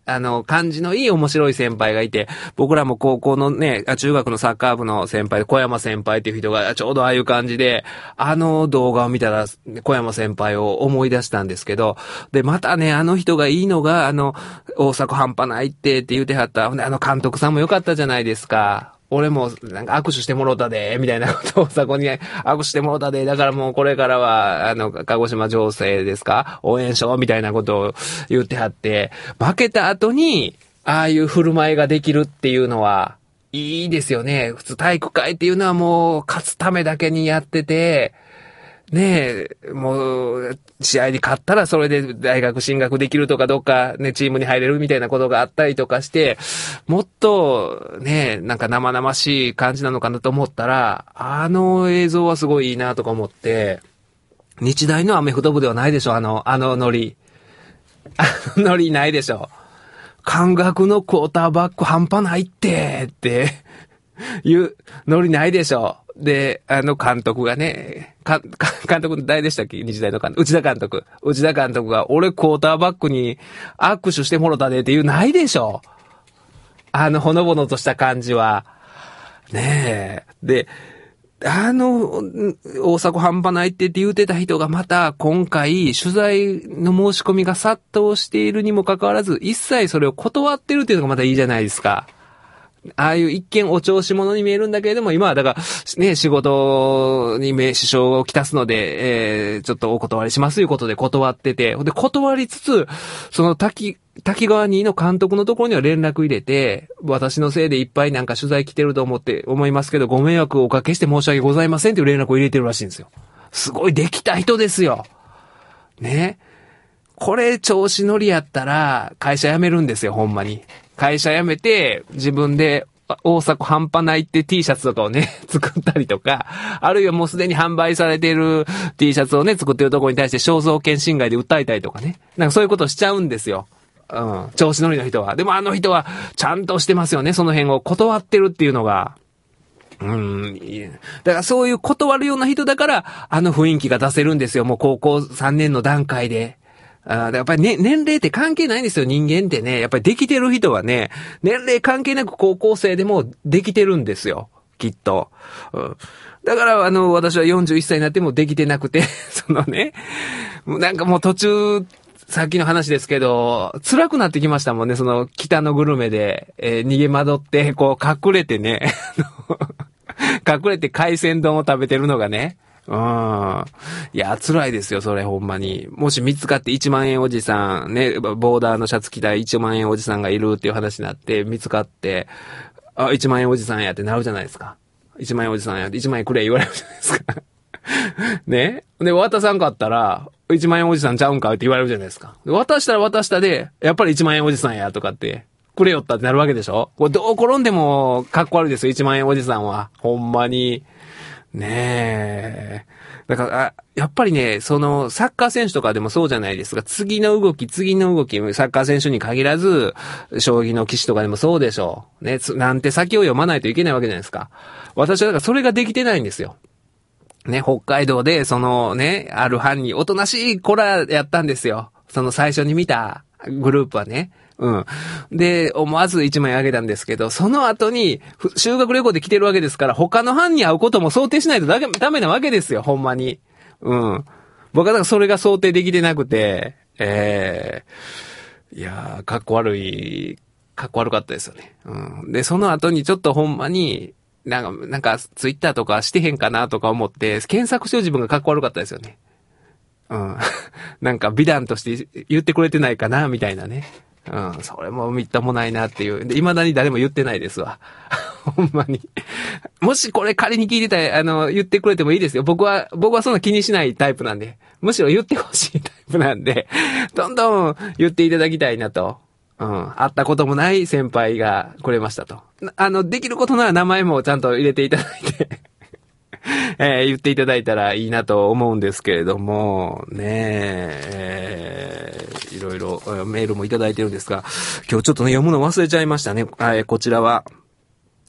あの、感じのいい面白い先輩がいて、僕らも高校のね、中学のサッカー部の先輩、小山先輩っていう人がちょうどああいう感じで、あの動画を見たら小山先輩を思い出したんですけど、で、またね、あの人がいいのが、あの、大阪半端ないってって言うてはった、あの監督さんも良かったじゃないですか。俺もなんか握手してもろうたで、みたいなことをそこに握手してもろうたで、だからもうこれからは、あの、鹿児島情勢ですか応援しようみたいなことを言ってはって、負けた後に、ああいう振る舞いができるっていうのは、いいですよね。普通体育会っていうのはもう、勝つためだけにやってて、ねえ、もう、試合に勝ったらそれで大学進学できるとかどっかね、チームに入れるみたいなことがあったりとかして、もっとね、なんか生々しい感じなのかなと思ったら、あの映像はすごいいいなとか思って、日大のアメフト部ではないでしょ、あの、あのノリ。あのノリないでしょ。関学のクォーターバック半端ないって、っていうノリないでしょ。で、あの監督がね、か、か監督誰でしたっけ日大の監督。内田監督。内田監督が、俺クォーターバックに握手してもろたでっていうないでしょ。あのほのぼのとした感じは。ねえ。で、あの、大阪半端ないって言ってた人がまた今回取材の申し込みが殺到しているにもかかわらず、一切それを断ってるっていうのがまたいいじゃないですか。ああいう一見お調子者に見えるんだけれども、今はだから、ね、仕事に支障をきたすので、えー、ちょっとお断りしますということで断ってて、で、断りつつ、その滝、滝川にの監督のところには連絡入れて、私のせいでいっぱいなんか取材来てると思って、思いますけど、ご迷惑をおかけして申し訳ございませんという連絡を入れてるらしいんですよ。すごいできた人ですよ。ね。これ調子乗りやったら、会社辞めるんですよ、ほんまに。会社辞めて、自分で大阪半端ないって T シャツとかをね、作ったりとか、あるいはもうすでに販売されている T シャツをね、作ってるところに対して肖像権侵害で訴えたりとかね。なんかそういうことをしちゃうんですよ。うん。調子乗りの人は。でもあの人は、ちゃんとしてますよね、その辺を断ってるっていうのが。うん。だからそういう断るような人だから、あの雰囲気が出せるんですよ、もう高校さんねんの段階で。あやっぱりね、年齢って関係ないんですよ、人間ってね。やっぱりできてる人はね、年齢関係なく高校生でもできてるんですよ、きっと。うん、だから、あの、私はよんじゅういっさいになってもできてなくて、そのね、なんかもう途中、さっきの話ですけど、辛くなってきましたもんね、その北のグルメで、えー、逃げ惑って、こう隠れてね、隠れて海鮮丼を食べてるのがね、うん。いや、辛いですよ、それ、ほんまに。もし見つかっていちまんえんおじさん、ね、ボーダーのシャツ着たいちまんえんおじさんがいるっていう話になって、見つかって、あ、いちまんえんおじさんやってなるじゃないですか。いちまんえんおじさんやって、いちまんえんくれ言われるじゃないですか。ね。で、渡さんかったら、いちまんえんおじさんちゃうんかって言われるじゃないですか。渡したら渡したで、やっぱりいちまんえんおじさんやとかって、くれよったってなるわけでしょ。これどう転んでも、かっこ悪いですよ、いちまんえんおじさんは。ほんまに。ねえ。だから、やっぱりね、その、サッカー選手とかでもそうじゃないですが、次の動き、次の動き、サッカー選手に限らず、将棋の棋士とかでもそうでしょう。ね、なんて先を読まないといけないわけじゃないですか。私はだからそれができてないんですよ。ね、北海道で、そのね、ある班におとなしい子らやったんですよ。その最初に見たグループはね。うん。で、思わずいちまんえんあげたんですけど、その後に、修学旅行で来てるわけですから、他の班に会うことも想定しないとダメなわけですよ、ほんまに。うん。僕はだからそれが想定できてなくて、えー、いやー、かっこ悪い、かっこ悪かったですよね。うん。で、その後にちょっとほんまに、なんか、なんか、ツイッターとかしてへんかなとか思って、検索してる自分がかっこ悪かったですよね。うん。なんか美談として言ってくれてないかな、みたいなね。うん、それもみっともないなっていう。で、未だに誰も言ってないですわ。ほんまに。もしこれ仮に聞いてたら、あの、言ってくれてもいいですよ。僕は、僕はそんな気にしないタイプなんで。むしろ言ってほしいタイプなんで、どんどん言っていただきたいなと。うん。会ったこともない先輩がくれましたと。あの、できることなら名前もちゃんと入れていただいて。えー、言っていただいたらいいなと思うんですけれども、ねえ、えー、いろいろメールもいただいてるんですが、今日ちょっとね、読むの忘れちゃいましたね。はい、こちらは、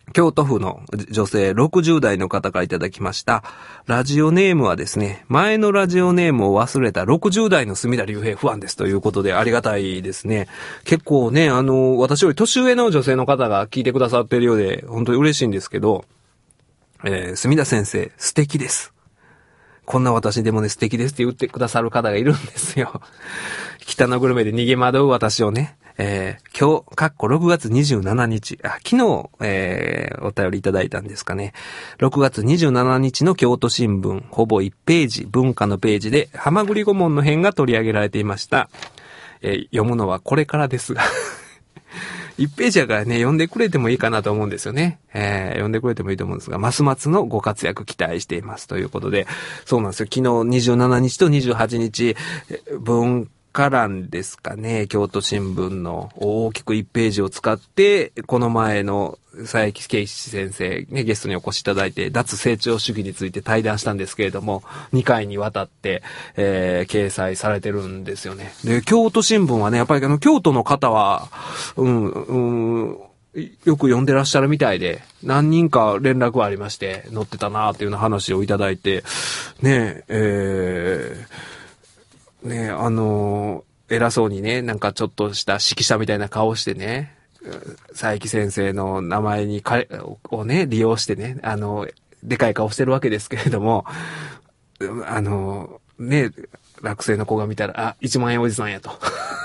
京都府の女性ろくじゅう代の方からいただきました。ラジオネームはですね、前のラジオネームを忘れたろくじゅう代の隅田隆平ファンですということでありがたいですね。結構ね、あの、私より年上の女性の方が聞いてくださっているようで、本当に嬉しいんですけど、えー、隅田先生、素敵です。こんな私でもね、素敵ですって言ってくださる方がいるんですよ。北のグルメで逃げ惑う私をね、えー、今日、かっころくがつにじゅうしちにち、あ、昨日、えー、お便りいただいたんですかね。ろくがつにじゅうしちにちの京都新聞、ほぼいちページ、文化のページで、はまぐり顧問の編が取り上げられていました。えー、読むのはこれからですが。いちページやからね、読んでくれてもいいかなと思うんですよね。えー、読んでくれてもいいと思うんですが、ますますのご活躍期待していますということで、そうなんですよ。昨日にじゅうしちにちとにじゅうはちにち、文化欄ですかね、京都新聞の大きくいちページを使って、この前の佐伯圭一先生、ね、ゲストにお越しいただいて、脱成長主義について対談したんですけれども、にかいにわたって、えー、掲載されてるんですよね。で、京都新聞はね、やっぱりあの、京都の方は、うん、うん、よく読んでらっしゃるみたいで、何人か連絡がありまして、載ってたなーっていうような話をいただいて、ねえ、えー、ねえ、あのー、偉そうにね、なんかちょっとした指揮者みたいな顔してね、佐伯先生の名前にかをね、利用してね、あの、でかい顔してるわけですけれども、あの、ね、落成の子が見たら、あ、いちまん円おじさんやと。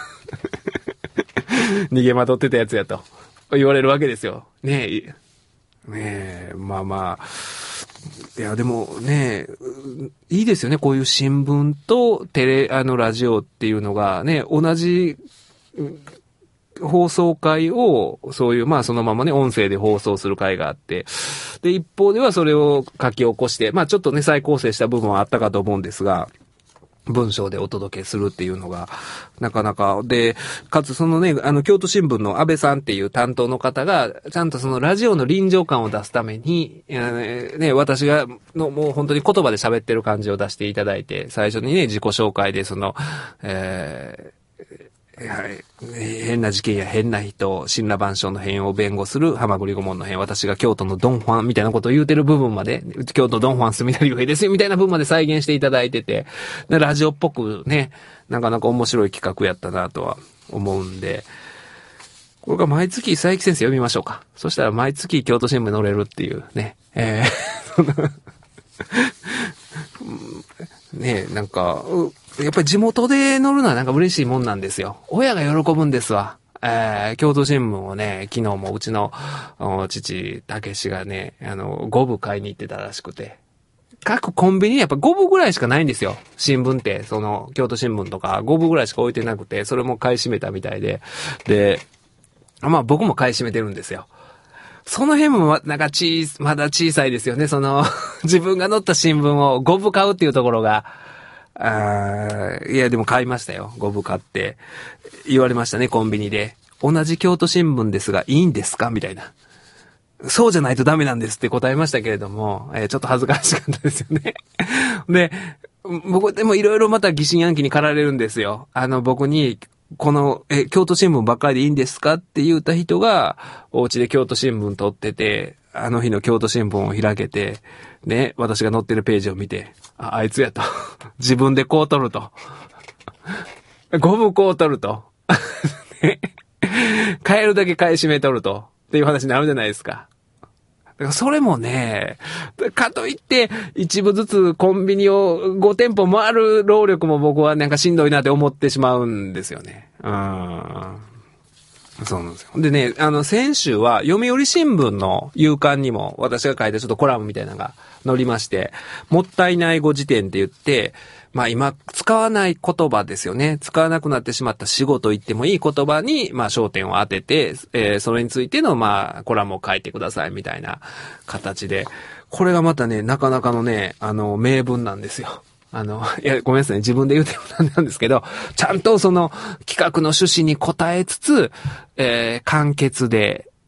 逃げ惑ってたやつやと。言われるわけですよ。ねえ、ねえ、まあまあ、いやでもね、いいですよね、こういう新聞とテレ、あのラジオっていうのがね、同じ、放送回を、そういう、まあそのままね、音声で放送する回があって、で、一方ではそれを書き起こして、まあちょっとね、再構成した部分はあったかと思うんですが、文章でお届けするっていうのが、なかなか、で、かつそのね、あの、京都新聞の安倍さんっていう担当の方が、ちゃんとそのラジオの臨場感を出すために、ね、私がの、もう本当に言葉で喋ってる感じを出していただいて、最初にね、自己紹介でその、えーはい、変な事件や変な人、神羅万象の変を弁護する浜栗顧問の変、私が京都のドン・ファンみたいなことを言うてる部分まで、京都ドン・ファン隅田隆平ですよみたいな部分まで再現していただいてて、でラジオっぽくね、なかなか面白い企画やったなとは思うんで、これが毎月佐伯先生読みましょうか。そしたら毎月京都新聞載れるっていうね、えー、ねえ、なんか、やっぱり地元で載るのはなんか嬉しいもんなんですよ。親が喜ぶんですわ。えー、京都新聞をね、昨日もうちの父、たけしがね、あの、ごぶ買いに行ってたらしくて。各コンビニにやっぱごぶぐらいしかないんですよ。新聞って、その、京都新聞とかごぶぐらいしか置いてなくて、それも買い占めたみたいで。で、まあ僕も買い占めてるんですよ。その辺もなんかち、まだ小さいですよね。その、自分が載った新聞をごぶ買うっていうところが、あいやでも買いましたよ。ごぶ買って。言われましたね、コンビニで。同じ京都新聞ですが、いいんですかみたいな。そうじゃないとダメなんですって答えましたけれども、えー、ちょっと恥ずかしかったですよね。で、僕でもいろいろまた疑心暗鬼に駆られるんですよ。あの、僕に、この、え、京都新聞ばっかりでいいんですかって言った人が、お家で京都新聞撮ってて、あの日の京都新聞を開けて、ね、私が載ってるページを見て、あ、あいつやと。自分でこう撮ると。ごぶこう撮ると。ね、買えるだけ買い占め取ると。っていう話になるじゃないですか。だからそれもね、かといって、一部ずつコンビニをご店舗回る労力も僕はなんかしんどいなって思ってしまうんですよね。うん。そうなんですよ。でね、あの、先週は読売新聞の夕刊にも私が書いたちょっとコラムみたいなのが載りまして、もったいない語辞典って言って、まあ今使わない言葉ですよね。使わなくなってしまった死語と言ってもいい言葉に、まあ焦点を当てて、えー、それについてのまあコラムを書いてくださいみたいな形で、これがまたね、なかなかのね、あの、名文なんですよ。あの、いや、ごめんなさいね。自分で言うてもなんなんですけど、ちゃんとその企画の趣旨に応えつつ、えー、簡潔で、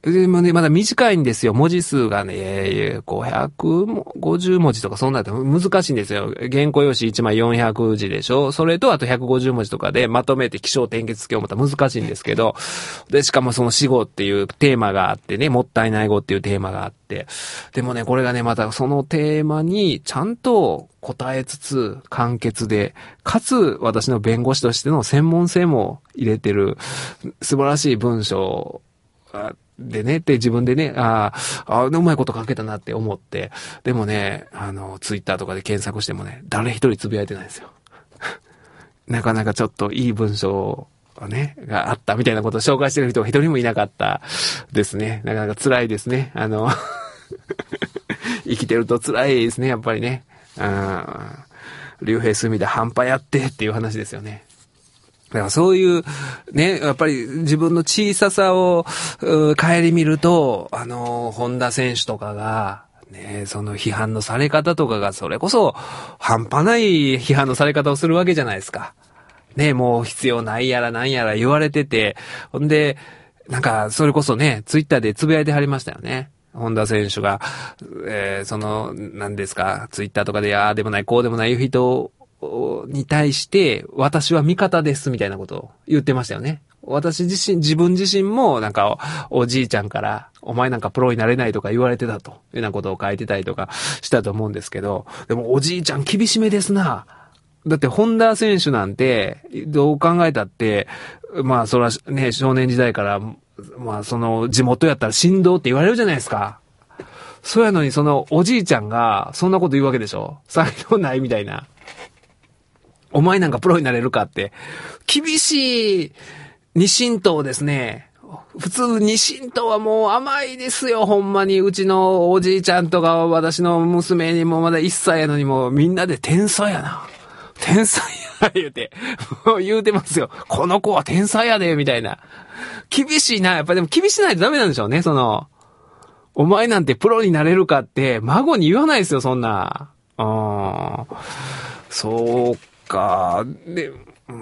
でもね、まだ短いんですよ。文字数がね、ごひゃくごじゅう文字とかそんなの難しいんですよ。原稿用紙いちまいよんひゃくじでしょ。それとあとひゃくごじゅう文字とかでまとめて起承転結付けをまた難しいんですけど、で、しかもその死語っていうテーマがあってね、もったいない語っていうテーマがあって、でもね、これがね、またそのテーマにちゃんと答えつつ、簡潔で、かつ私の弁護士としての専門性も入れてる素晴らしい文章でね、って自分でね、ああ、うまいこと書けたなって思って、でもね、あの、ツイッターとかで検索してもね、誰一人つぶやいてないんですよ。なかなかちょっといい文章ね、があったみたいなことを紹介してる人が一人もいなかったですね。なかなか辛いですね。あの、生きてると辛いですね、やっぱりね。あ竜兵隅田半端やってっていう話ですよね。だからそういう、ね、やっぱり自分の小ささを、顧みると、あの、本田選手とかが、ね、その批判のされ方とかが、それこそ、半端ない批判のされ方をするわけじゃないですか。ね、もう必要ないやらなんやら言われてて、ほんで、なんか、それこそね、ツイッターでつぶやいてはりましたよね。本田選手が、えー、その、何ですか、ツイッターとかで、ああでもない、こうでもないいう人に対して、私は味方ですみたいなことを言ってましたよね。私自身、自分自身もなんかお、おじいちゃんから、お前なんかプロになれないとか言われてたというようなことを書いてたりとかしたと思うんですけど、でもおじいちゃん厳しめですな。だって本田選手なんて、どう考えたって、まあそれはね、少年時代から、まあその地元やったら振動って言われるじゃないですか。そうやのにそのおじいちゃんがそんなこと言うわけでしょ。才能ないみたいな。お前なんかプロになれるかって。厳しい二神党ですね。普通二神党はもう甘いですよ、ほんまに。うちのおじいちゃんとか私の娘にもまだいっさいやのにもみんなで天才やな。天才や、言うて。もう言うてますよ。この子は天才やで、みたいな。厳しいな。やっぱでも厳しないとダメなんでしょうね、その。お前なんてプロになれるかって、孫に言わないですよ、そんな。ああ。そうか。で、うん、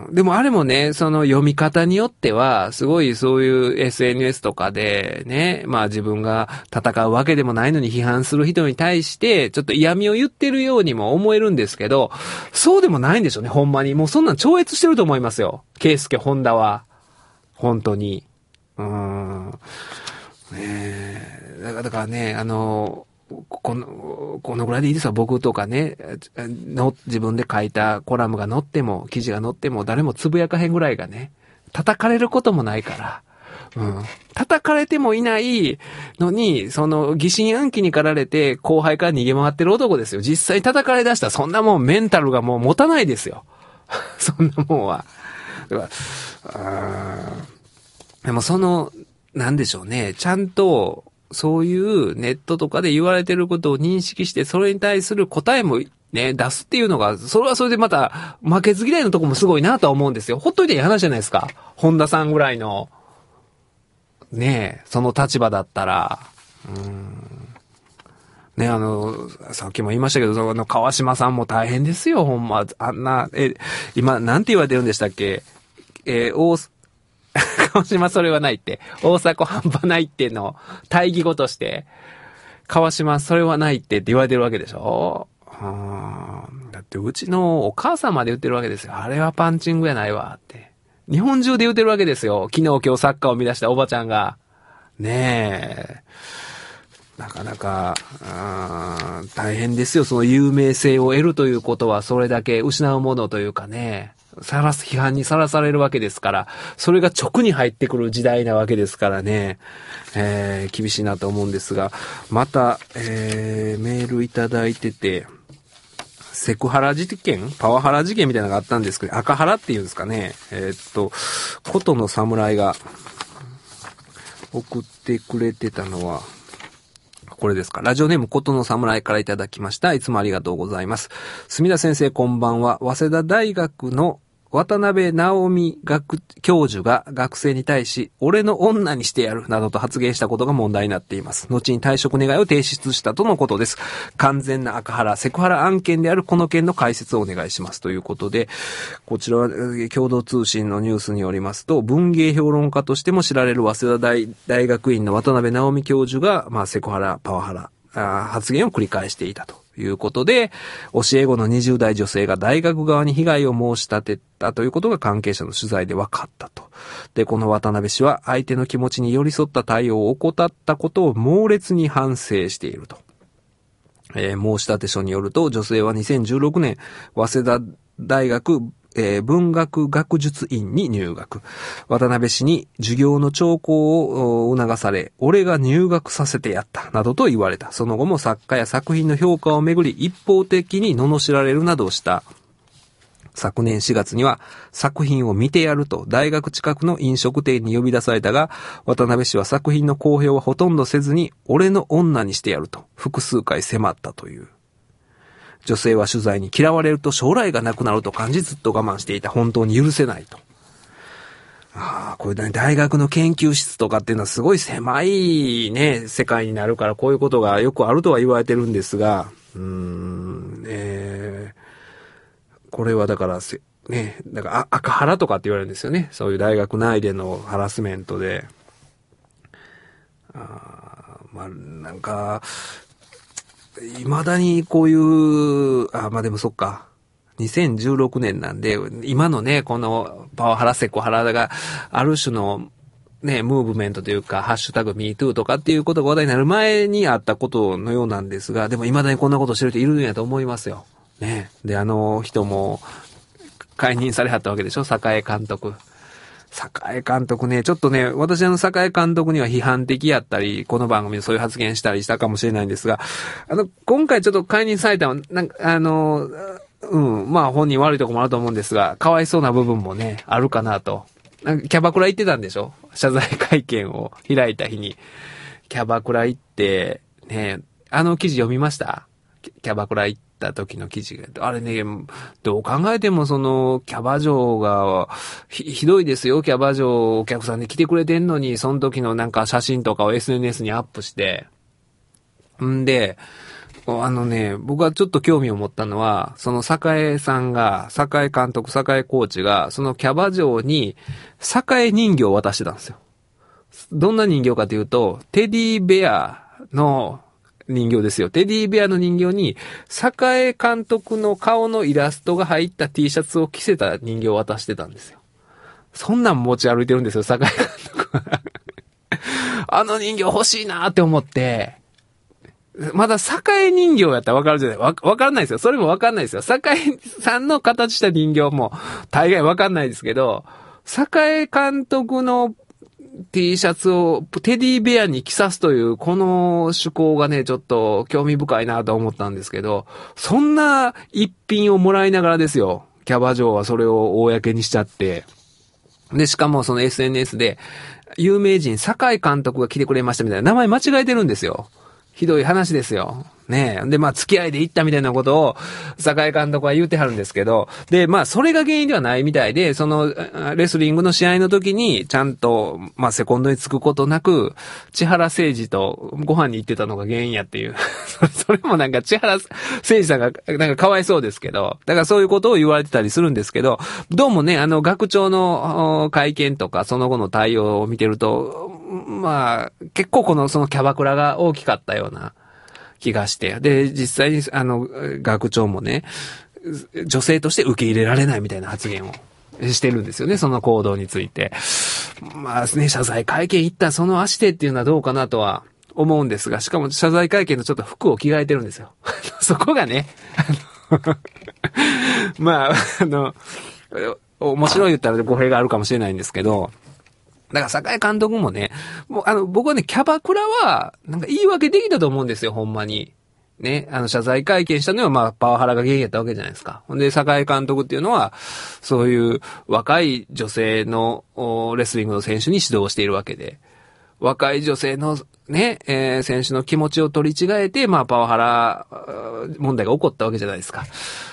でもあれもね、その読み方によっては、すごいそういう エスエヌエス とかでね、まあ自分が戦うわけでもないのに批判する人に対して、ちょっと嫌味を言ってるようにも思えるんですけど、そうでもないんでしょうね、ほんまに。もうそんなん超越してると思いますよ。圭介本田は。本当に。うーん。ねえ。だから、だからね、あの、この、このぐらいでいいですわ。僕とかね、の、自分で書いたコラムが載っても、記事が載っても、誰もつぶやかへんぐらいがね、叩かれることもないから、うん。叩かれてもいないのに、その疑心暗鬼に駆られて、後輩から逃げ回ってる男ですよ。実際叩かれ出したら、そんなもんメンタルがもう持たないですよ。そんなもんは。だから、あでもその、なんでしょうね、ちゃんと、そういうネットとかで言われてることを認識して、それに対する答えもね、出すっていうのが、それはそれでまた、負けず嫌いのとこもすごいなとは思うんですよ。ほっといていい話じゃないですか。本田さんぐらいの、ねえ、その立場だったら、うーん。ね、あの、さっきも言いましたけど、その川島さんも大変ですよ、ほんま。あんな、え、今、なんて言われてるんでしたっけ？えー、大、川島それはないって。大迫半端ないっての対義語として、川島それはないってって言われてるわけでしょ。はだってうちのお母さんまで言ってるわけですよ。あれはパンチングやないわって。日本中で言ってるわけですよ。昨日今日サッカーを見出したおばちゃんが。ねえ。なかなか、あ大変ですよ。その有名性を得るということはそれだけ失うものというかね。さらす、批判にさらされるわけですから、それが直に入ってくる時代なわけですからね、えー、厳しいなと思うんですが、また、えー、メールいただいてて、セクハラ事件パワハラ事件みたいなのがあったんですけど、赤ハラっていうんですかね、えー、っと、ことの侍が送ってくれてたのは、これですか。ラジオネームことの侍からいただきました。いつもありがとうございます。墨田先生こんばんは。早稲田大学の渡辺直美学教授が学生に対し、俺の女にしてやるなどと発言したことが問題になっています。後に退職願を提出したとのことです。完全な赤原、セクハラ案件であるこの件の解説をお願いしますということで、こちらは共同通信のニュースによりますと、文芸評論家としても知られる早稲田 大, 大学院の渡辺直美教授が、まあ、セクハラ、パワハラ、発言を繰り返していたということで、教え子のにじゅう代女性が大学側に被害を申し立てたということが関係者の取材で分かったと。で、この渡辺氏は相手の気持ちに寄り添った対応を怠ったことを猛烈に反省していると。えー、申し立て書によると、女性はにせんじゅうろくねん、早稲田大学えー、文学学術院に入学。渡辺氏に授業の聴講を促され、俺が入学させてやった、などと言われた。その後も作家や作品の評価をめぐり一方的に罵られるなどした。昨年しがつには作品を見てやると大学近くの飲食店に呼び出されたが、渡辺氏は作品の公表はほとんどせずに、俺の女にしてやると複数回迫ったという。女性は取材に嫌われると将来がなくなると感じずっと我慢していた。本当に許せないと。ああ、これ、ね、大学の研究室とかっていうのはすごい狭いね、世界になるからこういうことがよくあるとは言われてるんですが、うーん、えー、これはだからせ、ね、だから赤原とかって言われるんですよね。そういう大学内でのハラスメントで。あまあ、なんか、未だにこういう、あ、まあでもそっか。にせんじゅうろくねんなんで、今のね、このパワハラセクハラがある種のね、ムーブメントというか、ハッシュタグ ミートゥー とかっていうことが話題になる前にあったことのようなんですが、でも未だにこんなことしてる人いるんやと思いますよ。ね。で、あの人も解任されはったわけでしょ、栄監督。栄監督ね、ちょっとね、私あの栄監督には批判的やったり、この番組でそういう発言したりしたかもしれないんですが、あの、今回ちょっと解任されたのは、なんか、あの、うん、まあ本人悪いとこもあると思うんですが、かわいそうな部分もね、あるかなと。なんかキャバクラ行ってたんでしょ？謝罪会見を開いた日に。キャバクラ行って、ね、あの記事読みました？キャバクラ行って。た時の記事が。あれね、どう考えてもその、キャバ嬢がひ、ひどいですよ。キャバ嬢お客さんで来てくれてんのに、その時のなんか写真とかを エスエヌエス にアップして。んで、あのね、僕はちょっと興味を持ったのは、その栄さんが、栄監督、栄コーチが、そのキャバ嬢に、栄人形を渡してたんですよ。どんな人形かというと、テディベアの、人形ですよ。テディベアの人形に、栄監督の顔のイラストが入った T シャツを着せた人形を渡してたんですよ。そんなん持ち歩いてるんですよ、栄監督は。あの人形欲しいなーって思って、まだ栄人形やったらわかるじゃない。わ、わからないですよ。それもわかんないですよ。栄さんの形した人形も大概わかんないですけど、栄監督のT シャツをテディベアに着さすというこの趣向がね、ちょっと興味深いなと思ったんですけど、そんな一品をもらいながらですよ。キャバ嬢はそれを公にしちゃって。で、しかもその エスエヌエス で有名人栄監督が来てくれましたみたいな名前間違えてるんですよ。ひどい話ですよ。ねえ。で、まあ、付き合いで行ったみたいなことを、栄監督は言うてはるんですけど、で、まあ、それが原因ではないみたいで、その、レスリングの試合の時に、ちゃんと、まあ、セコンドにつくことなく、千原誠二とご飯に行ってたのが原因やっていう。それもなんか、千原誠二さんが、なんかかわいそうですけど、だからそういうことを言われてたりするんですけど、どうもね、あの、学長の会見とか、その後の対応を見てると、まあ、結構この、そのキャバクラが大きかったような、気がして。で、実際に、あの、学長もね、女性として受け入れられないみたいな発言をしてるんですよね、その行動について。まあね、謝罪会見行ったその足でっていうのはどうかなとは思うんですが、しかも謝罪会見のちょっと服を着替えてるんですよ。そこがね、まあ、あの、面白い言ったら語弊があるかもしれないんですけど、だから、栄監督もね、もう、あの、僕はね、キャバクラは、なんか言い訳できたと思うんですよ、ほんまに。ね、あの、謝罪会見したのは、まあ、パワハラが原因やったわけじゃないですか。ほんで、栄監督っていうのは、そういう若い女性の、レスリングの選手に指導しているわけで、若い女性の、ね、えー、選手の気持ちを取り違えて、まあ、パワハラ問題が起こったわけじゃないですか。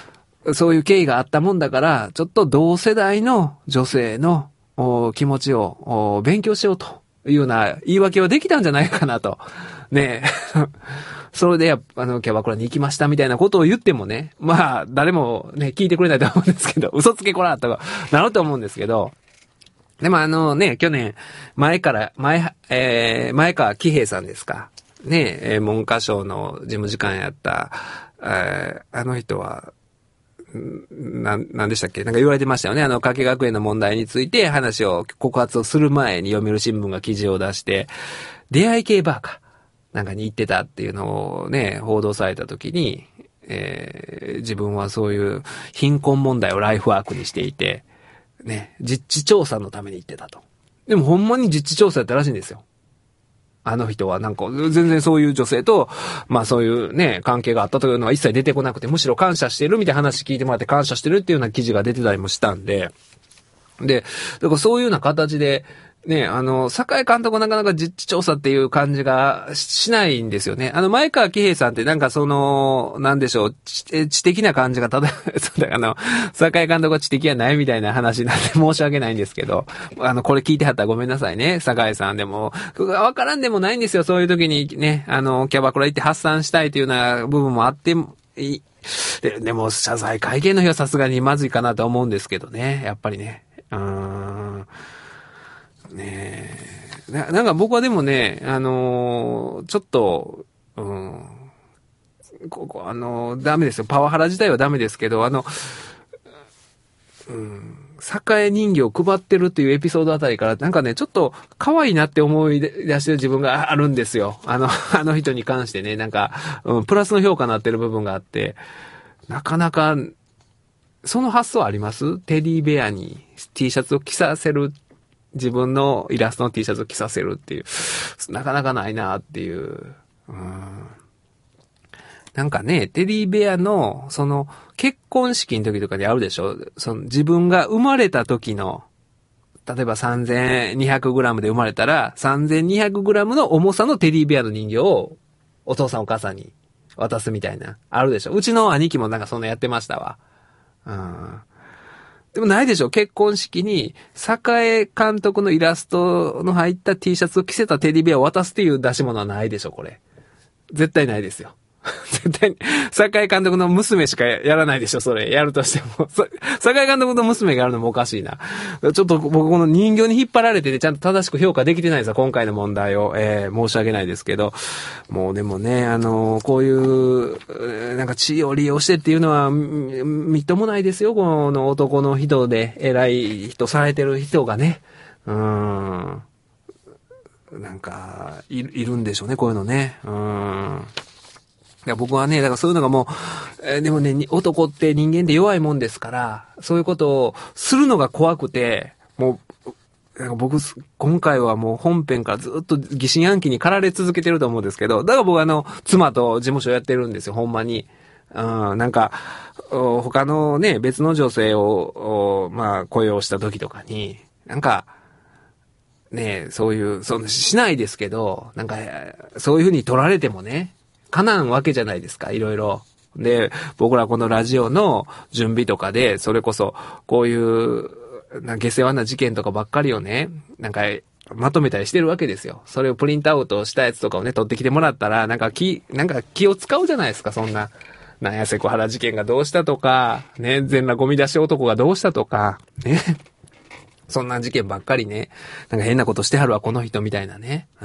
そういう経緯があったもんだから、ちょっと同世代の女性の気持ちを勉強しようというような言い訳はできたんじゃないかなと。ねえ。それで、あの、キャバクラに行きましたみたいなことを言ってもね、まあ、誰もね、聞いてくれないと思うんですけど、嘘つけこらとかなると思うんですけど、でもあのね、去年、前から、前、えー、前川喜平さんですか。ねえ、文科省の事務次官やった、えー、あの人は、な、なんでしたっけなんか言われてましたよね。あの、加計学園の問題について話を、告発をする前に読売新聞が記事を出して、出会い系バーか。なんかに行ってたっていうのをね、報道されたときに、えー、自分はそういう貧困問題をライフワークにしていて、ね、実地調査のために行ってたと。でもほんまに実地調査やったらしいんですよ。あの人はなんか全然そういう女性と、まあそういうね、関係があったというのは一切出てこなくて、むしろ感謝してるみたいな話聞いてもらって感謝してるっていうような記事が出てたりもしたんで、で、だからそういうような形で、ね、あの、坂井監督なかなか実地調査っていう感じがしないんですよね。あの、前川喜平さんってなんかその、なんでしょう、知, 知的な感じがただ、そうだ、あの、坂井監督は知的はないみたいな話なんで申し訳ないんですけど、あの、これ聞いてはったらごめんなさいね、坂井さんでも。わからんでもないんですよ、そういう時にね、あの、キャバクラ行って発散したいというような部分もあって、いで, でも、謝罪会見の日はさすがにまずいかなと思うんですけどね、やっぱりね。うーん。ねえ。な、なんか僕はでもね、あのー、ちょっと、うん、ここ、あのー、ダメですよ。パワハラ自体はダメですけど、あの、うん、栄人形を配ってるっていうエピソードあたりから、なんかね、ちょっと可愛いなって思い出してる自分があるんですよ。あの、あの人に関してね、なんか、うん、プラスの評価になってる部分があって、なかなか、その発想あります？テディベアに T シャツを着させる。自分のイラストの T シャツを着させるっていう。なかなかないなっていう。うん、なんかね、テディベアの、その、結婚式の時とかであるでしょ？その自分が生まれた時の、例えば さんぜんにひゃくグラム で生まれたら、さんぜんにひゃくグラム の重さのテディベアの人形を、お父さんお母さんに渡すみたいな。あるでしょ？うちの兄貴もなんかそんなやってましたわ。うん。でもないでしょ？結婚式に、栄監督のイラストの入った T シャツを着せたテディベアを渡すっていう出し物はないでしょ、これ。絶対ないですよ。絶対に、栄監督の娘しかやらないでしょ、それ。やるとしても。栄監督の娘がやるのもおかしいな。ちょっと僕この人形に引っ張られてね、ちゃんと正しく評価できてないですよ、今回の問題を。えー、申し訳ないですけど。もうでもね、あのー、こういう、なんか地位を利用してっていうのは、みっともないですよ、この男の人で、偉い人されてる人がね。うーん。なんか、い、いるんでしょうね、こういうのね。うーん。いや僕はね、だからそういうのがもう、えー、でもね、男って人間で弱いもんですから、そういうことをするのが怖くて、もう、なんか僕、今回はもう本編からずっと疑心暗鬼に駆られ続けてると思うんですけど、だから僕あの、妻と事務所やってるんですよ、ほんまに。うん、なんか、他のね、別の女性を、まあ、雇用した時とかに、なんか、ね、そういう、その、しないですけど、なんか、そういう風に取られてもね、かなんわけじゃないですか、いろいろ。で、僕らこのラジオの準備とかで、それこそ、こういう、な下世話な事件とかばっかりをね、なんか、まとめたりしてるわけですよ。それをプリントアウトしたやつとかをね、取ってきてもらったら、なんか気、なんか気を使うじゃないですか、そんな。なんやセクハラ事件がどうしたとか、ね、全裸ゴミ出し男がどうしたとか、ね。そんな事件ばっかりね、なんか変なことしてはるわ、この人みたいなね。うん。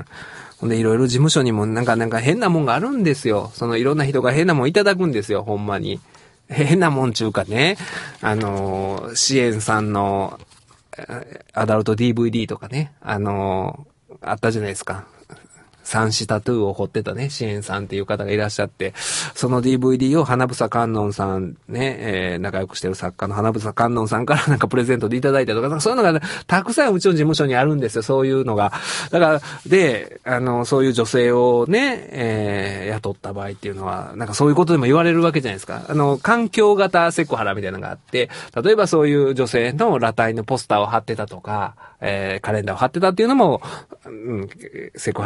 ほんで、いろいろ事務所にもなんか、なんか変なもんがあるんですよ。そのいろんな人が変なもんいただくんですよ、ほんまに。変なもんちゅうかね、あのー、支援さんの、アダルト ディーブイディー とかね、あのー、あったじゃないですか。三子タトゥーを彫ってたね、支援さんっていう方がいらっしゃって、その ディーブイディー を花房観音さんね、えー、仲良くしてる作家の花房観音さんからなんかプレゼントでいただいたとか、そういうのが、ね、たくさんうちの事務所にあるんですよ、そういうのが。だから、で、あの、そういう女性をね、えー、雇った場合っていうのは、なんかそういうことでも言われるわけじゃないですか。あの、環境型セクハラみたいなのがあって、例えばそういう女性の裸体のポスターを貼ってたとか、えー、カレンダーを貼ってたっていうのも、うん、セクハラの中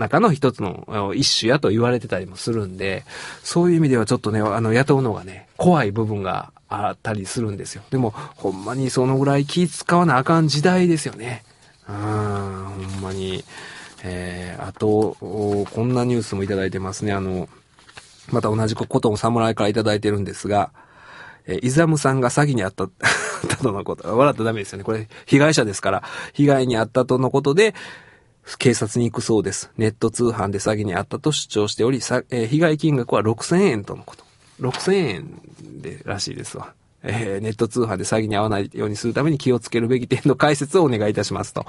中の一つの一種やと言われてたりもするんで、そういう意味ではちょっとね、あの、雇うのがね、怖い部分があったりするんですよ。でも、ほんまにそのぐらい気使わなあかん時代ですよね。うん、ほんまに。えー、あと、こんなニュースもいただいてますね。あの、また同じことを侍からいただいてるんですが、えー、イザムさんが詐欺にあったとのこと。笑ったらダメですよね。これ、被害者ですから。被害にあったとのことで、警察に行くそうです。ネット通販で詐欺にあったと主張しており、さえー、被害金額はろくせんえんとのこと。ろくせんえんでらしいですわ。えー、ネット通販で詐欺に遭わないようにするために気をつけるべき点の解説をお願いいたしますと。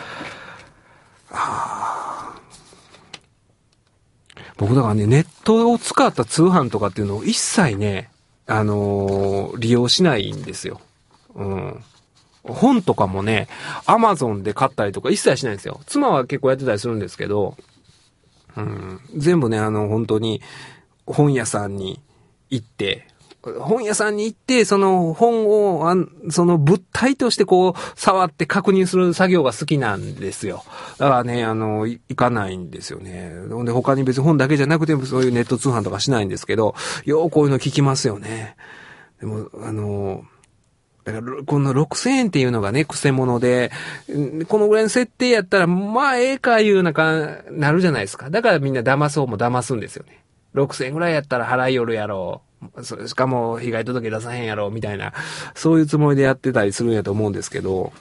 はあ、僕だからね、ネットを使った通販とかっていうのを一切ね、あのー、利用しないんですよ。うん。本とかもね、アマゾンで買ったりとか一切しないんですよ。妻は結構やってたりするんですけど、うん、全部ね、あの、本当に本屋さんに行って、本屋さんに行って、その本を、あその物体としてこう、触って確認する作業が好きなんですよ。だからね、あの、行かないんですよね。で、他に別に本だけじゃなくてもそういうネット通販とかしないんですけど、ようこういうの聞きますよね。でも、あの、だから、このろくせんえんっていうのがね、癖物で、このぐらいの設定やったら、まあ、ええかいうなか、なるじゃないですか。だからみんな騙そうも騙すんですよね。ろくせんえんぐらいやったら払いよるやろう。しかも、被害届出さへんやろう、みたいな、そういうつもりでやってたりするんやと思うんですけど、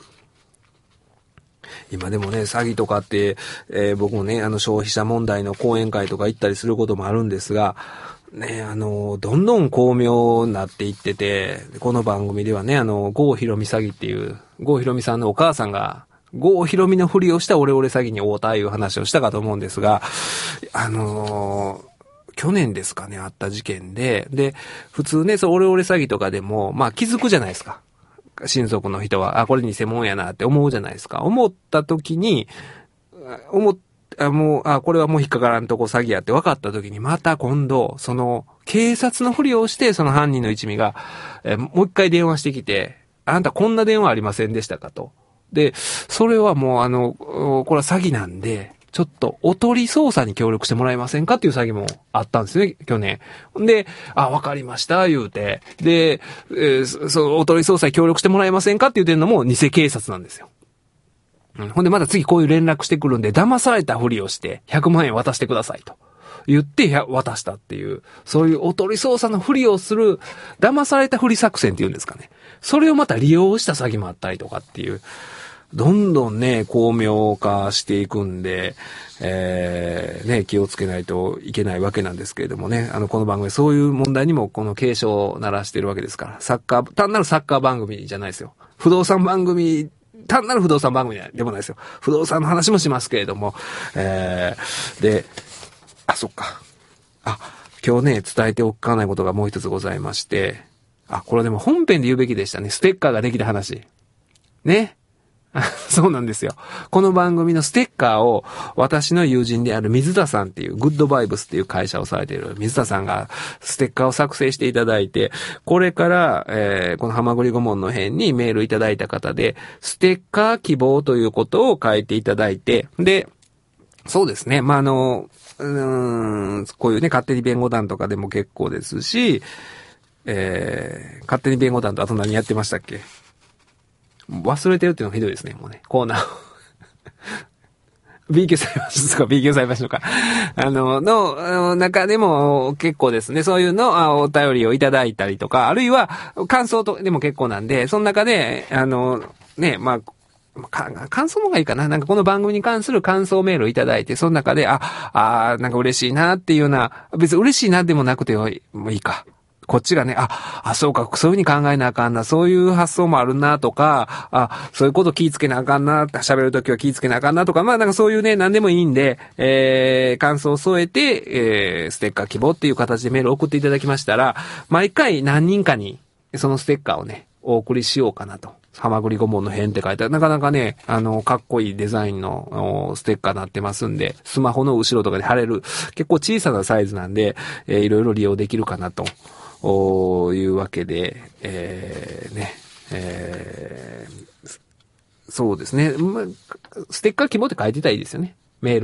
今でもね、詐欺とかって、えー、僕もね、あの、消費者問題の講演会とか行ったりすることもあるんですが、ね、あの、どんどん巧妙になっていってて、この番組ではね、あの、郷ひろみ詐欺っていう、郷ひろみさんのお母さんが、郷ひろみのふりをしたオレオレ詐欺に遭うたいう話をしたかと思うんですが、あのー、去年ですかね、あった事件で、で、普通ね、そう、オレオレ詐欺とかでも、まあ気づくじゃないですか。親族の人は、あ、これ偽物やなって思うじゃないですか。思った時に、思っあ、もう、あ、これはもう引っかからんとこ詐欺やって分かった時に、また今度、その、警察のふりをして、その犯人の一味が、え、もう一回電話してきて、あなたこんな電話ありませんでしたかと。で、それはもうあの、これは詐欺なんで、ちょっとおとり捜査に協力してもらえませんかっていう詐欺もあったんですね、去年。で、あ、わかりました、言うて。で、えー、そのおとり捜査に協力してもらえませんかって言ってるのも偽警察なんですよ。うん、ほんでまた次こういう連絡してくるんで、騙されたふりをしてひゃくまんえん渡してくださいと言って渡したっていう、そういうおとり捜査のふりをする、騙されたふり作戦っていうんですかね。それをまた利用した詐欺もあったりとかっていう、どんどんね、巧妙化していくんで、えー、ね、気をつけないといけないわけなんですけれどもね、あの、この番組そういう問題にもこの警鐘を鳴らしているわけですから、サッカー、単なるサッカー番組じゃないですよ。不動産番組、単なる不動産番組でもないですよ。不動産の話もしますけれども、えー、で、あ、そっか。あ、今日ね、伝えておかないことがもう一つございまして、あ、これでも本編で言うべきでしたね。ステッカーができた話。ね。そうなんですよ。この番組のステッカーを私の友人である水田さんっていうグッドバイブスっていう会社をされている水田さんがステッカーを作成していただいて、これから、えー、このハマグリ顧問の辺にメールいただいた方で、ステッカー希望ということを書いていただいて、で、そうですね。まあ、あの、うーん、こういうね、勝手に弁護団とかでも結構ですし、えー、勝手に弁護団とあと何やってましたっけ？忘れてるっていうのがひどいですね、もうね。コーナーを。B 級裁判所とか B 級裁判所とか、あの、の、中でも結構ですね、そういうの、お便りをいただいたりとか、あるいは感想とでも結構なんで、その中で、あの、ね、まあ、感想の方がいいかな。なんかこの番組に関する感想メールをいただいて、その中で、あ、あなんか嬉しいなっていうような、別に嬉しいなでもなくてもいいか。こっちがね、あ、あ、そうか、そういう風に考えなあかんな、そういう発想もあるなとか、あ、そういうこと気ぃつけなあかんな、喋るときは気ぃつけなあかんなとか、まあなんかそういうね、何でもいいんで、えー、感想を添えて、えー、ステッカー希望っていう形でメールを送っていただきましたら、毎回何人かに、そのステッカーをね、お送りしようかなと。ハマグリ顧問の辺って書いてある。なかなかね、あの、かっこいいデザインのステッカーになってますんで、スマホの後ろとかで貼れる、結構小さなサイズなんで、えー、いろいろ利用できるかなと。おいうわけで、えー、ね、えー、そうですね。ステッカー希望って書いてたらいいですよね。メールに。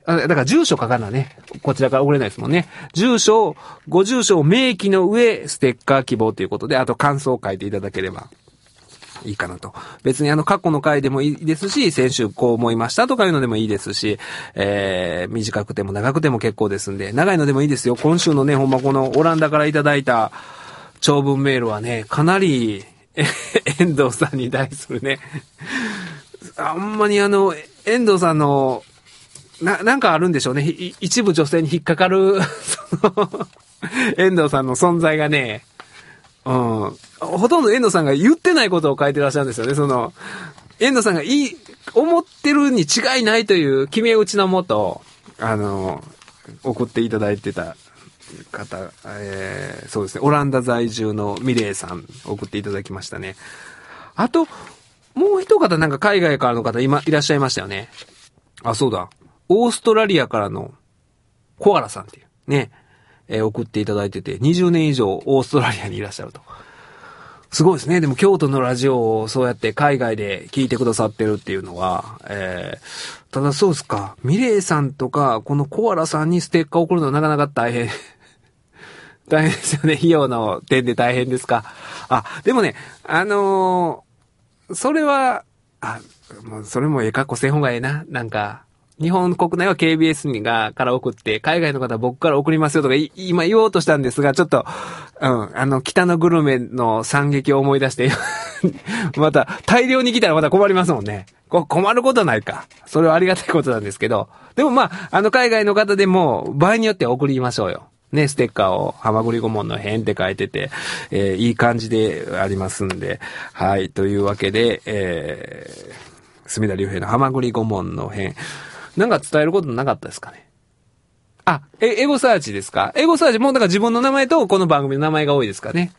あ、だから住所書かなね。こちらから送れないですもんね。住所、ご住所を明記の上、ステッカー希望ということで、あと感想を書いていただければいいかなと。別にあの過去の回でもいいですし、先週こう思いましたとかいうのでもいいですし、えー、短くても長くても結構ですんで、長いのでもいいですよ。今週のね、ほんまこのオランダからいただいた長文メールはね、かなり、遠藤さんに対するね、あんまにあの、遠藤さんの、な、なんかあるんでしょうね。一部女性に引っかかる、その、遠藤さんの存在がね、うん。ほとんど遠藤さんが言ってないことを書いてらっしゃるんですよね。その、遠藤さんがいい、思ってるに違いないという決め打ちのもと、あの、送っていただいてた方、えー、そうですね。オランダ在住のミレイさん、送っていただきましたね。あと、もう一方なんか海外からの方今いらっしゃいましたよね。あ、そうだ。オーストラリアからのコアラさんっていうね、えー、送っていただいてて、にじゅうねん以上オーストラリアにいらっしゃると。すごいですね。でも京都のラジオをそうやって海外で聞いてくださってるっていうのは、えー、ただそうですか。ミレイさんとか、このコアラさんにステッカーを送るのはなかなか大変。大変ですよね。費用の点で大変ですか。あ、でもね、あのー、それは、あ、もうそれもええかっこせん方がええな。なんか、日本国内は ケービーエス がから送って、海外の方は僕から送りますよとか今言おうとしたんですが、ちょっと、うん、あの、北のグルメの惨劇を思い出して、また大量に来たらまた困りますもんね。こ困ることはないか。それはありがたいことなんですけど。でもまあ、あの海外の方でも場合によっては送りましょうよ。ね、ステッカーを、はまぐり顧問の辺って書いてて、えー、いい感じでありますんで、はい、というわけで、えー、隅田隆平のはまぐり顧問の辺、なんか伝えることなかったですかね。あ、え、エゴサーチですか？エゴサーチもうだから自分の名前とこの番組の名前が多いですかね。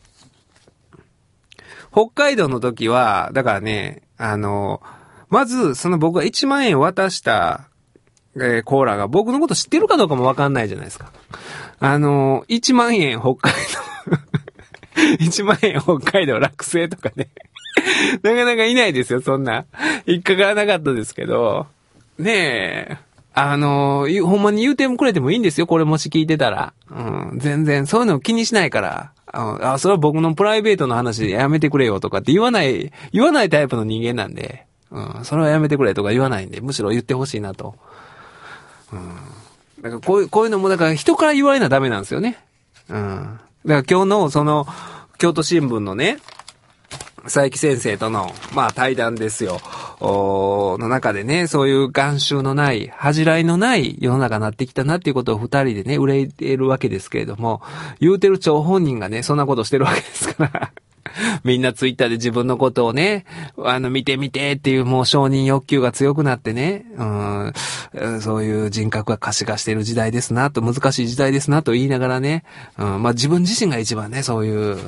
北海道の時は、だからね、あの、まず、その僕がいちまんえん渡した、えー、コーラが僕のこと知ってるかどうかもわかんないじゃないですか。あの、いちまんえん北海道、いちまんえん北海道落成とかね。なかなかいないですよ、そんな。引っかからなかったですけど。ねえ。あの、ほんまに言うてもくれてもいいんですよ、これもし聞いてたら。うん、全然、そういうの気にしないから。あ、それは僕のプライベートの話でやめてくれよとかって言わない、言わないタイプの人間なんで。うん、それはやめてくれとか言わないんで、むしろ言ってほしいなと。うん。だからこういう、こういうのも、だから人から言われなダメなんですよね。うん。だから今日の、その、京都新聞のね、佐伯先生との、まあ対談ですよ。の中でね、そういう慣習のない、恥じらいのない世の中になってきたなっていうことを二人でね、憂いているわけですけれども、言うてる張本人がね、そんなことしてるわけですから。みんなツイッターで自分のことをね、あの、見て見てっていうもう承認欲求が強くなってね、うん、そういう人格が可視化している時代ですなと、難しい時代ですなと言いながらね、うん、まあ自分自身が一番ね、そういう、うん、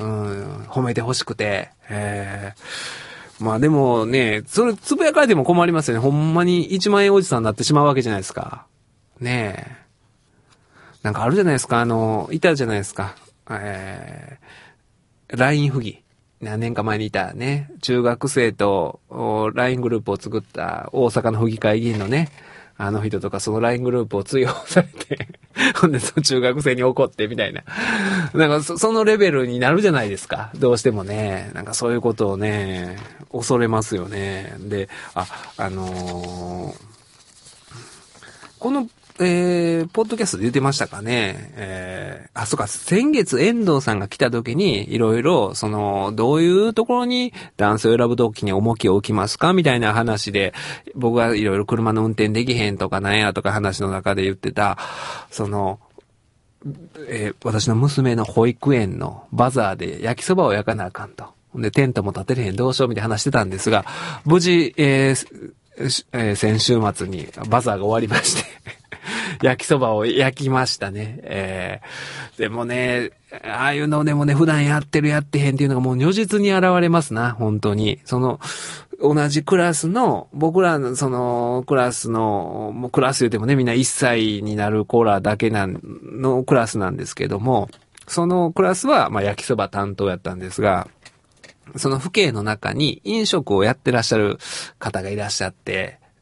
褒めてほしくて、えー、まあでもね、それつぶやかれても困りますよね。ほんまにいちまん円おじさんになってしまうわけじゃないですか。ねえ。なんかあるじゃないですか、あの、いたじゃないですか。えー、ライン 不義。何年か前にいたね、中学生と ライン グループを作った大阪の府議会議員のね、あの人とかその ライン グループを追放されて、ほんでその中学生に怒ってみたいな。なんか そ, そのレベルになるじゃないですか。どうしてもね。なんかそういうことをね、恐れますよね。で、あ、あのー、この、えー、ポッドキャストで言ってましたかね。えー、あ、そうか、先月遠藤さんが来た時に、いろいろ、その、どういうところに男性を選ぶ時に重きを置きますかみたいな話で、僕がいろいろ車の運転できへんとかなんやとか話の中で言ってた、その、えー、私の娘の保育園のバザーで焼きそばを焼かなあかんと。で、テントも立てれへんどうしようみたいな話してたんですが、無事、えーえー、先週末にバザーが終わりまして、焼きそばを焼きましたね。えー、でもね、ああいうのでもね、普段やってるやってへんっていうのがもう如実に現れますな、本当に。その、同じクラスの、僕らのそのクラスの、もうクラス言うてもね、みんないっさいになる子らだけなんのクラスなんですけども、そのクラスはまあ焼きそば担当やったんですが、その府警の中に飲食をやってらっしゃる方がいらっしゃって、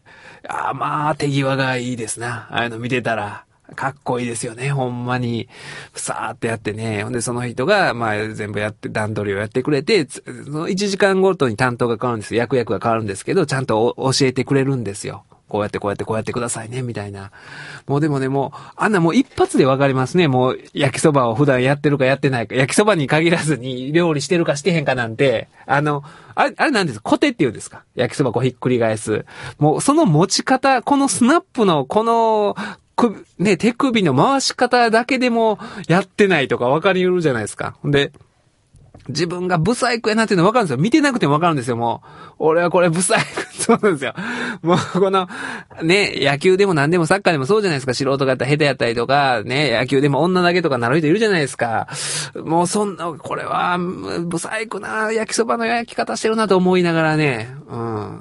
あまあ、手際がいいですな。ああいうの見てたら。かっこいいですよね、ほんまに。さーってやってね。ほんで、その人が、まあ、全部やって、段取りをやってくれて、そのいちじかんごとに担当が変わるんですよ。役々が変わるんですけど、ちゃんと教えてくれるんですよ。こうやってこうやってこうやってくださいね、みたいな。もうでもね、もう、あんなもう一発でわかりますね。もう、焼きそばを普段やってるかやってないか。焼きそばに限らずに料理してるかしてへんかなんて、あの、あれ、あれなんですか？コテって言うんですか？焼きそばこうひっくり返す。もう、その持ち方、このスナップの、この、く、ね、手首の回し方だけでもやってないとか分かり得るじゃないですか。で、自分がブサイクやなっていうの分かるんですよ。見てなくても分かるんですよ、もう。俺はこれブサイク、そうなんですよ。もうこの、ね、野球でも何でもサッカーでもそうじゃないですか。素人がやったら下手やったりとか、ね、野球でも女投げとかなる人いるじゃないですか。もうそんな、これは、ブサイクな焼きそばの焼き方してるなと思いながらね、うん。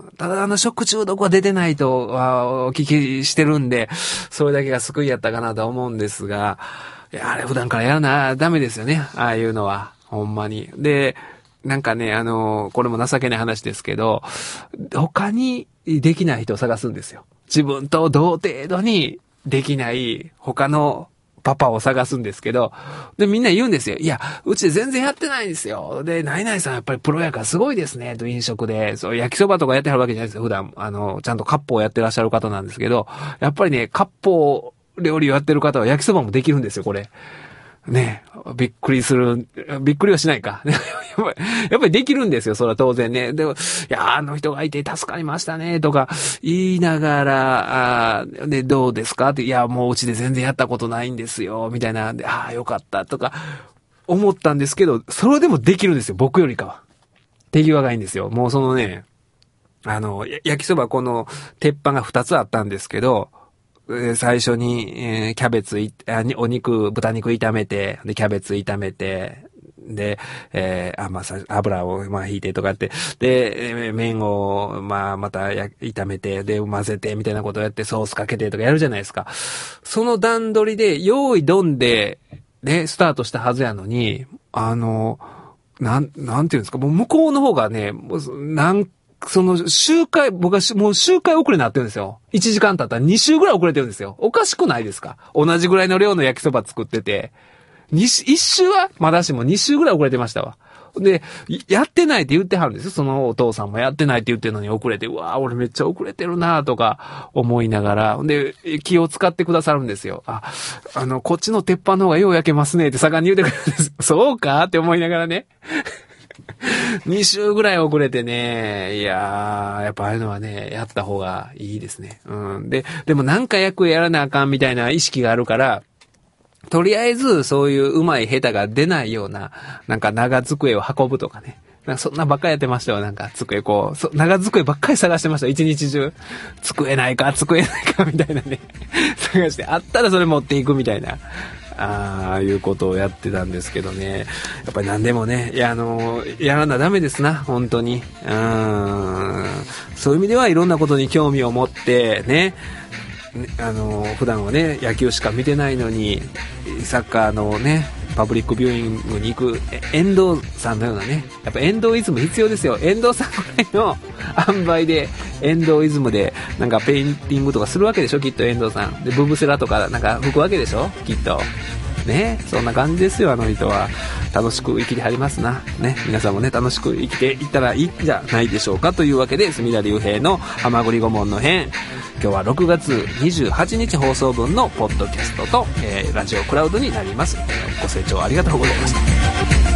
ただあの食中毒は出てないとはお聞きしてるんで、それだけが救いやったかなと思うんですが、いや、あれ普段からやらなダメですよね。ああいうのは。ほんまに。で、なんかね、あの、これも情けない話ですけど、他にできない人を探すんですよ。自分と同程度にできない他のパパを探すんですけど、で、みんな言うんですよ。いや、うち全然やってないんですよ。で、ナイナイさんやっぱりプロやからすごいですね、と飲食で。そう、焼きそばとかやってはるわけじゃないですよ。普段、あの、ちゃんと割烹をやってらっしゃる方なんですけど、やっぱりね、割烹料理をやってる方は焼きそばもできるんですよ、これ。ね、びっくりする、びっくりはしないか。やっぱり、やっぱりできるんですよ、それは当然ね。でも、いや、あの人がいて助かりましたね、とか言いながら、あで、どうですかって、いや、もううちで全然やったことないんですよ、みたいな。で、ああ、よかった、とか、思ったんですけど、それでもできるんですよ、僕よりかは。手際がいいんですよ。もうそのね、あの、焼きそばこの、鉄板が二つあったんですけど、最初に、えー、キャベツい、お肉、豚肉炒めて、で、キャベツ炒めて、で、えー、あ、まあ、油を、まあ、引いてとかって、で、麺を、まあ、またや、炒めて、で、混ぜて、みたいなことをやって、ソースかけてとかやるじゃないですか。その段取りで、用意ドンで、ね、スタートしたはずやのに、あの、なん、なんていうんですか、もう向こうの方がね、もう、なんその、周回、僕はもう周回遅れになってるんですよ。いちじかん経ったらに周ぐらい遅れてるんですよ。おかしくないですか？同じぐらいの量の焼きそば作ってて。にし、いち周はまだしもに周ぐらい遅れてましたわ。で、やってないって言ってはるんですよ。そのお父さんもやってないって言ってるのに遅れて、うわぁ、俺めっちゃ遅れてるなぁとか思いながら。で、気を使ってくださるんですよ。あ、あの、こっちの鉄板の方がよう焼けますねって盛んに言ってくれるんです。そうかって思いながらね。に週ぐらい遅れてね、いやー、やっぱああいうのはね、やった方がいいですね。うん。で、でもなんか役やらなあかんみたいな意識があるから、とりあえずそういう上手い下手が出ないような、なんか長机を運ぶとかね。なんかそんなばっかりやってましたよ。なんか机こう、そ長机ばっかり探してました。一日中。机ないか、机ないかみたいなね。探して、あったらそれ持っていくみたいな。ああいうことをやってたんですけどね。やっぱり何でもね、いや、あの、やらなダメですな、本当に。うーん。そういう意味ではいろんなことに興味を持って、ね、あの、普段はね、野球しか見てないのに、サッカーのね、パブリックビューイングに行く遠藤さんのようなね、やっぱ遠藤イズム必要ですよ。遠藤さんぐらいの塩梅で、遠藤イズムで、なんかペインティングとかするわけでしょ、きっと遠藤さん。で、ブブセラとかなんか吹くわけでしょ、きっと。ね、そんな感じですよ、あの人は。楽しく生きてはりますな。ね、皆さんもね、楽しく生きていったらいいんじゃないでしょうか。というわけで、隅田隆平のはまぐり顧問の編。今日はろくがつにじゅうはちにち放送分のポッドキャストと、えー、ラジオクラウドになります。ご清聴ありがとうございました。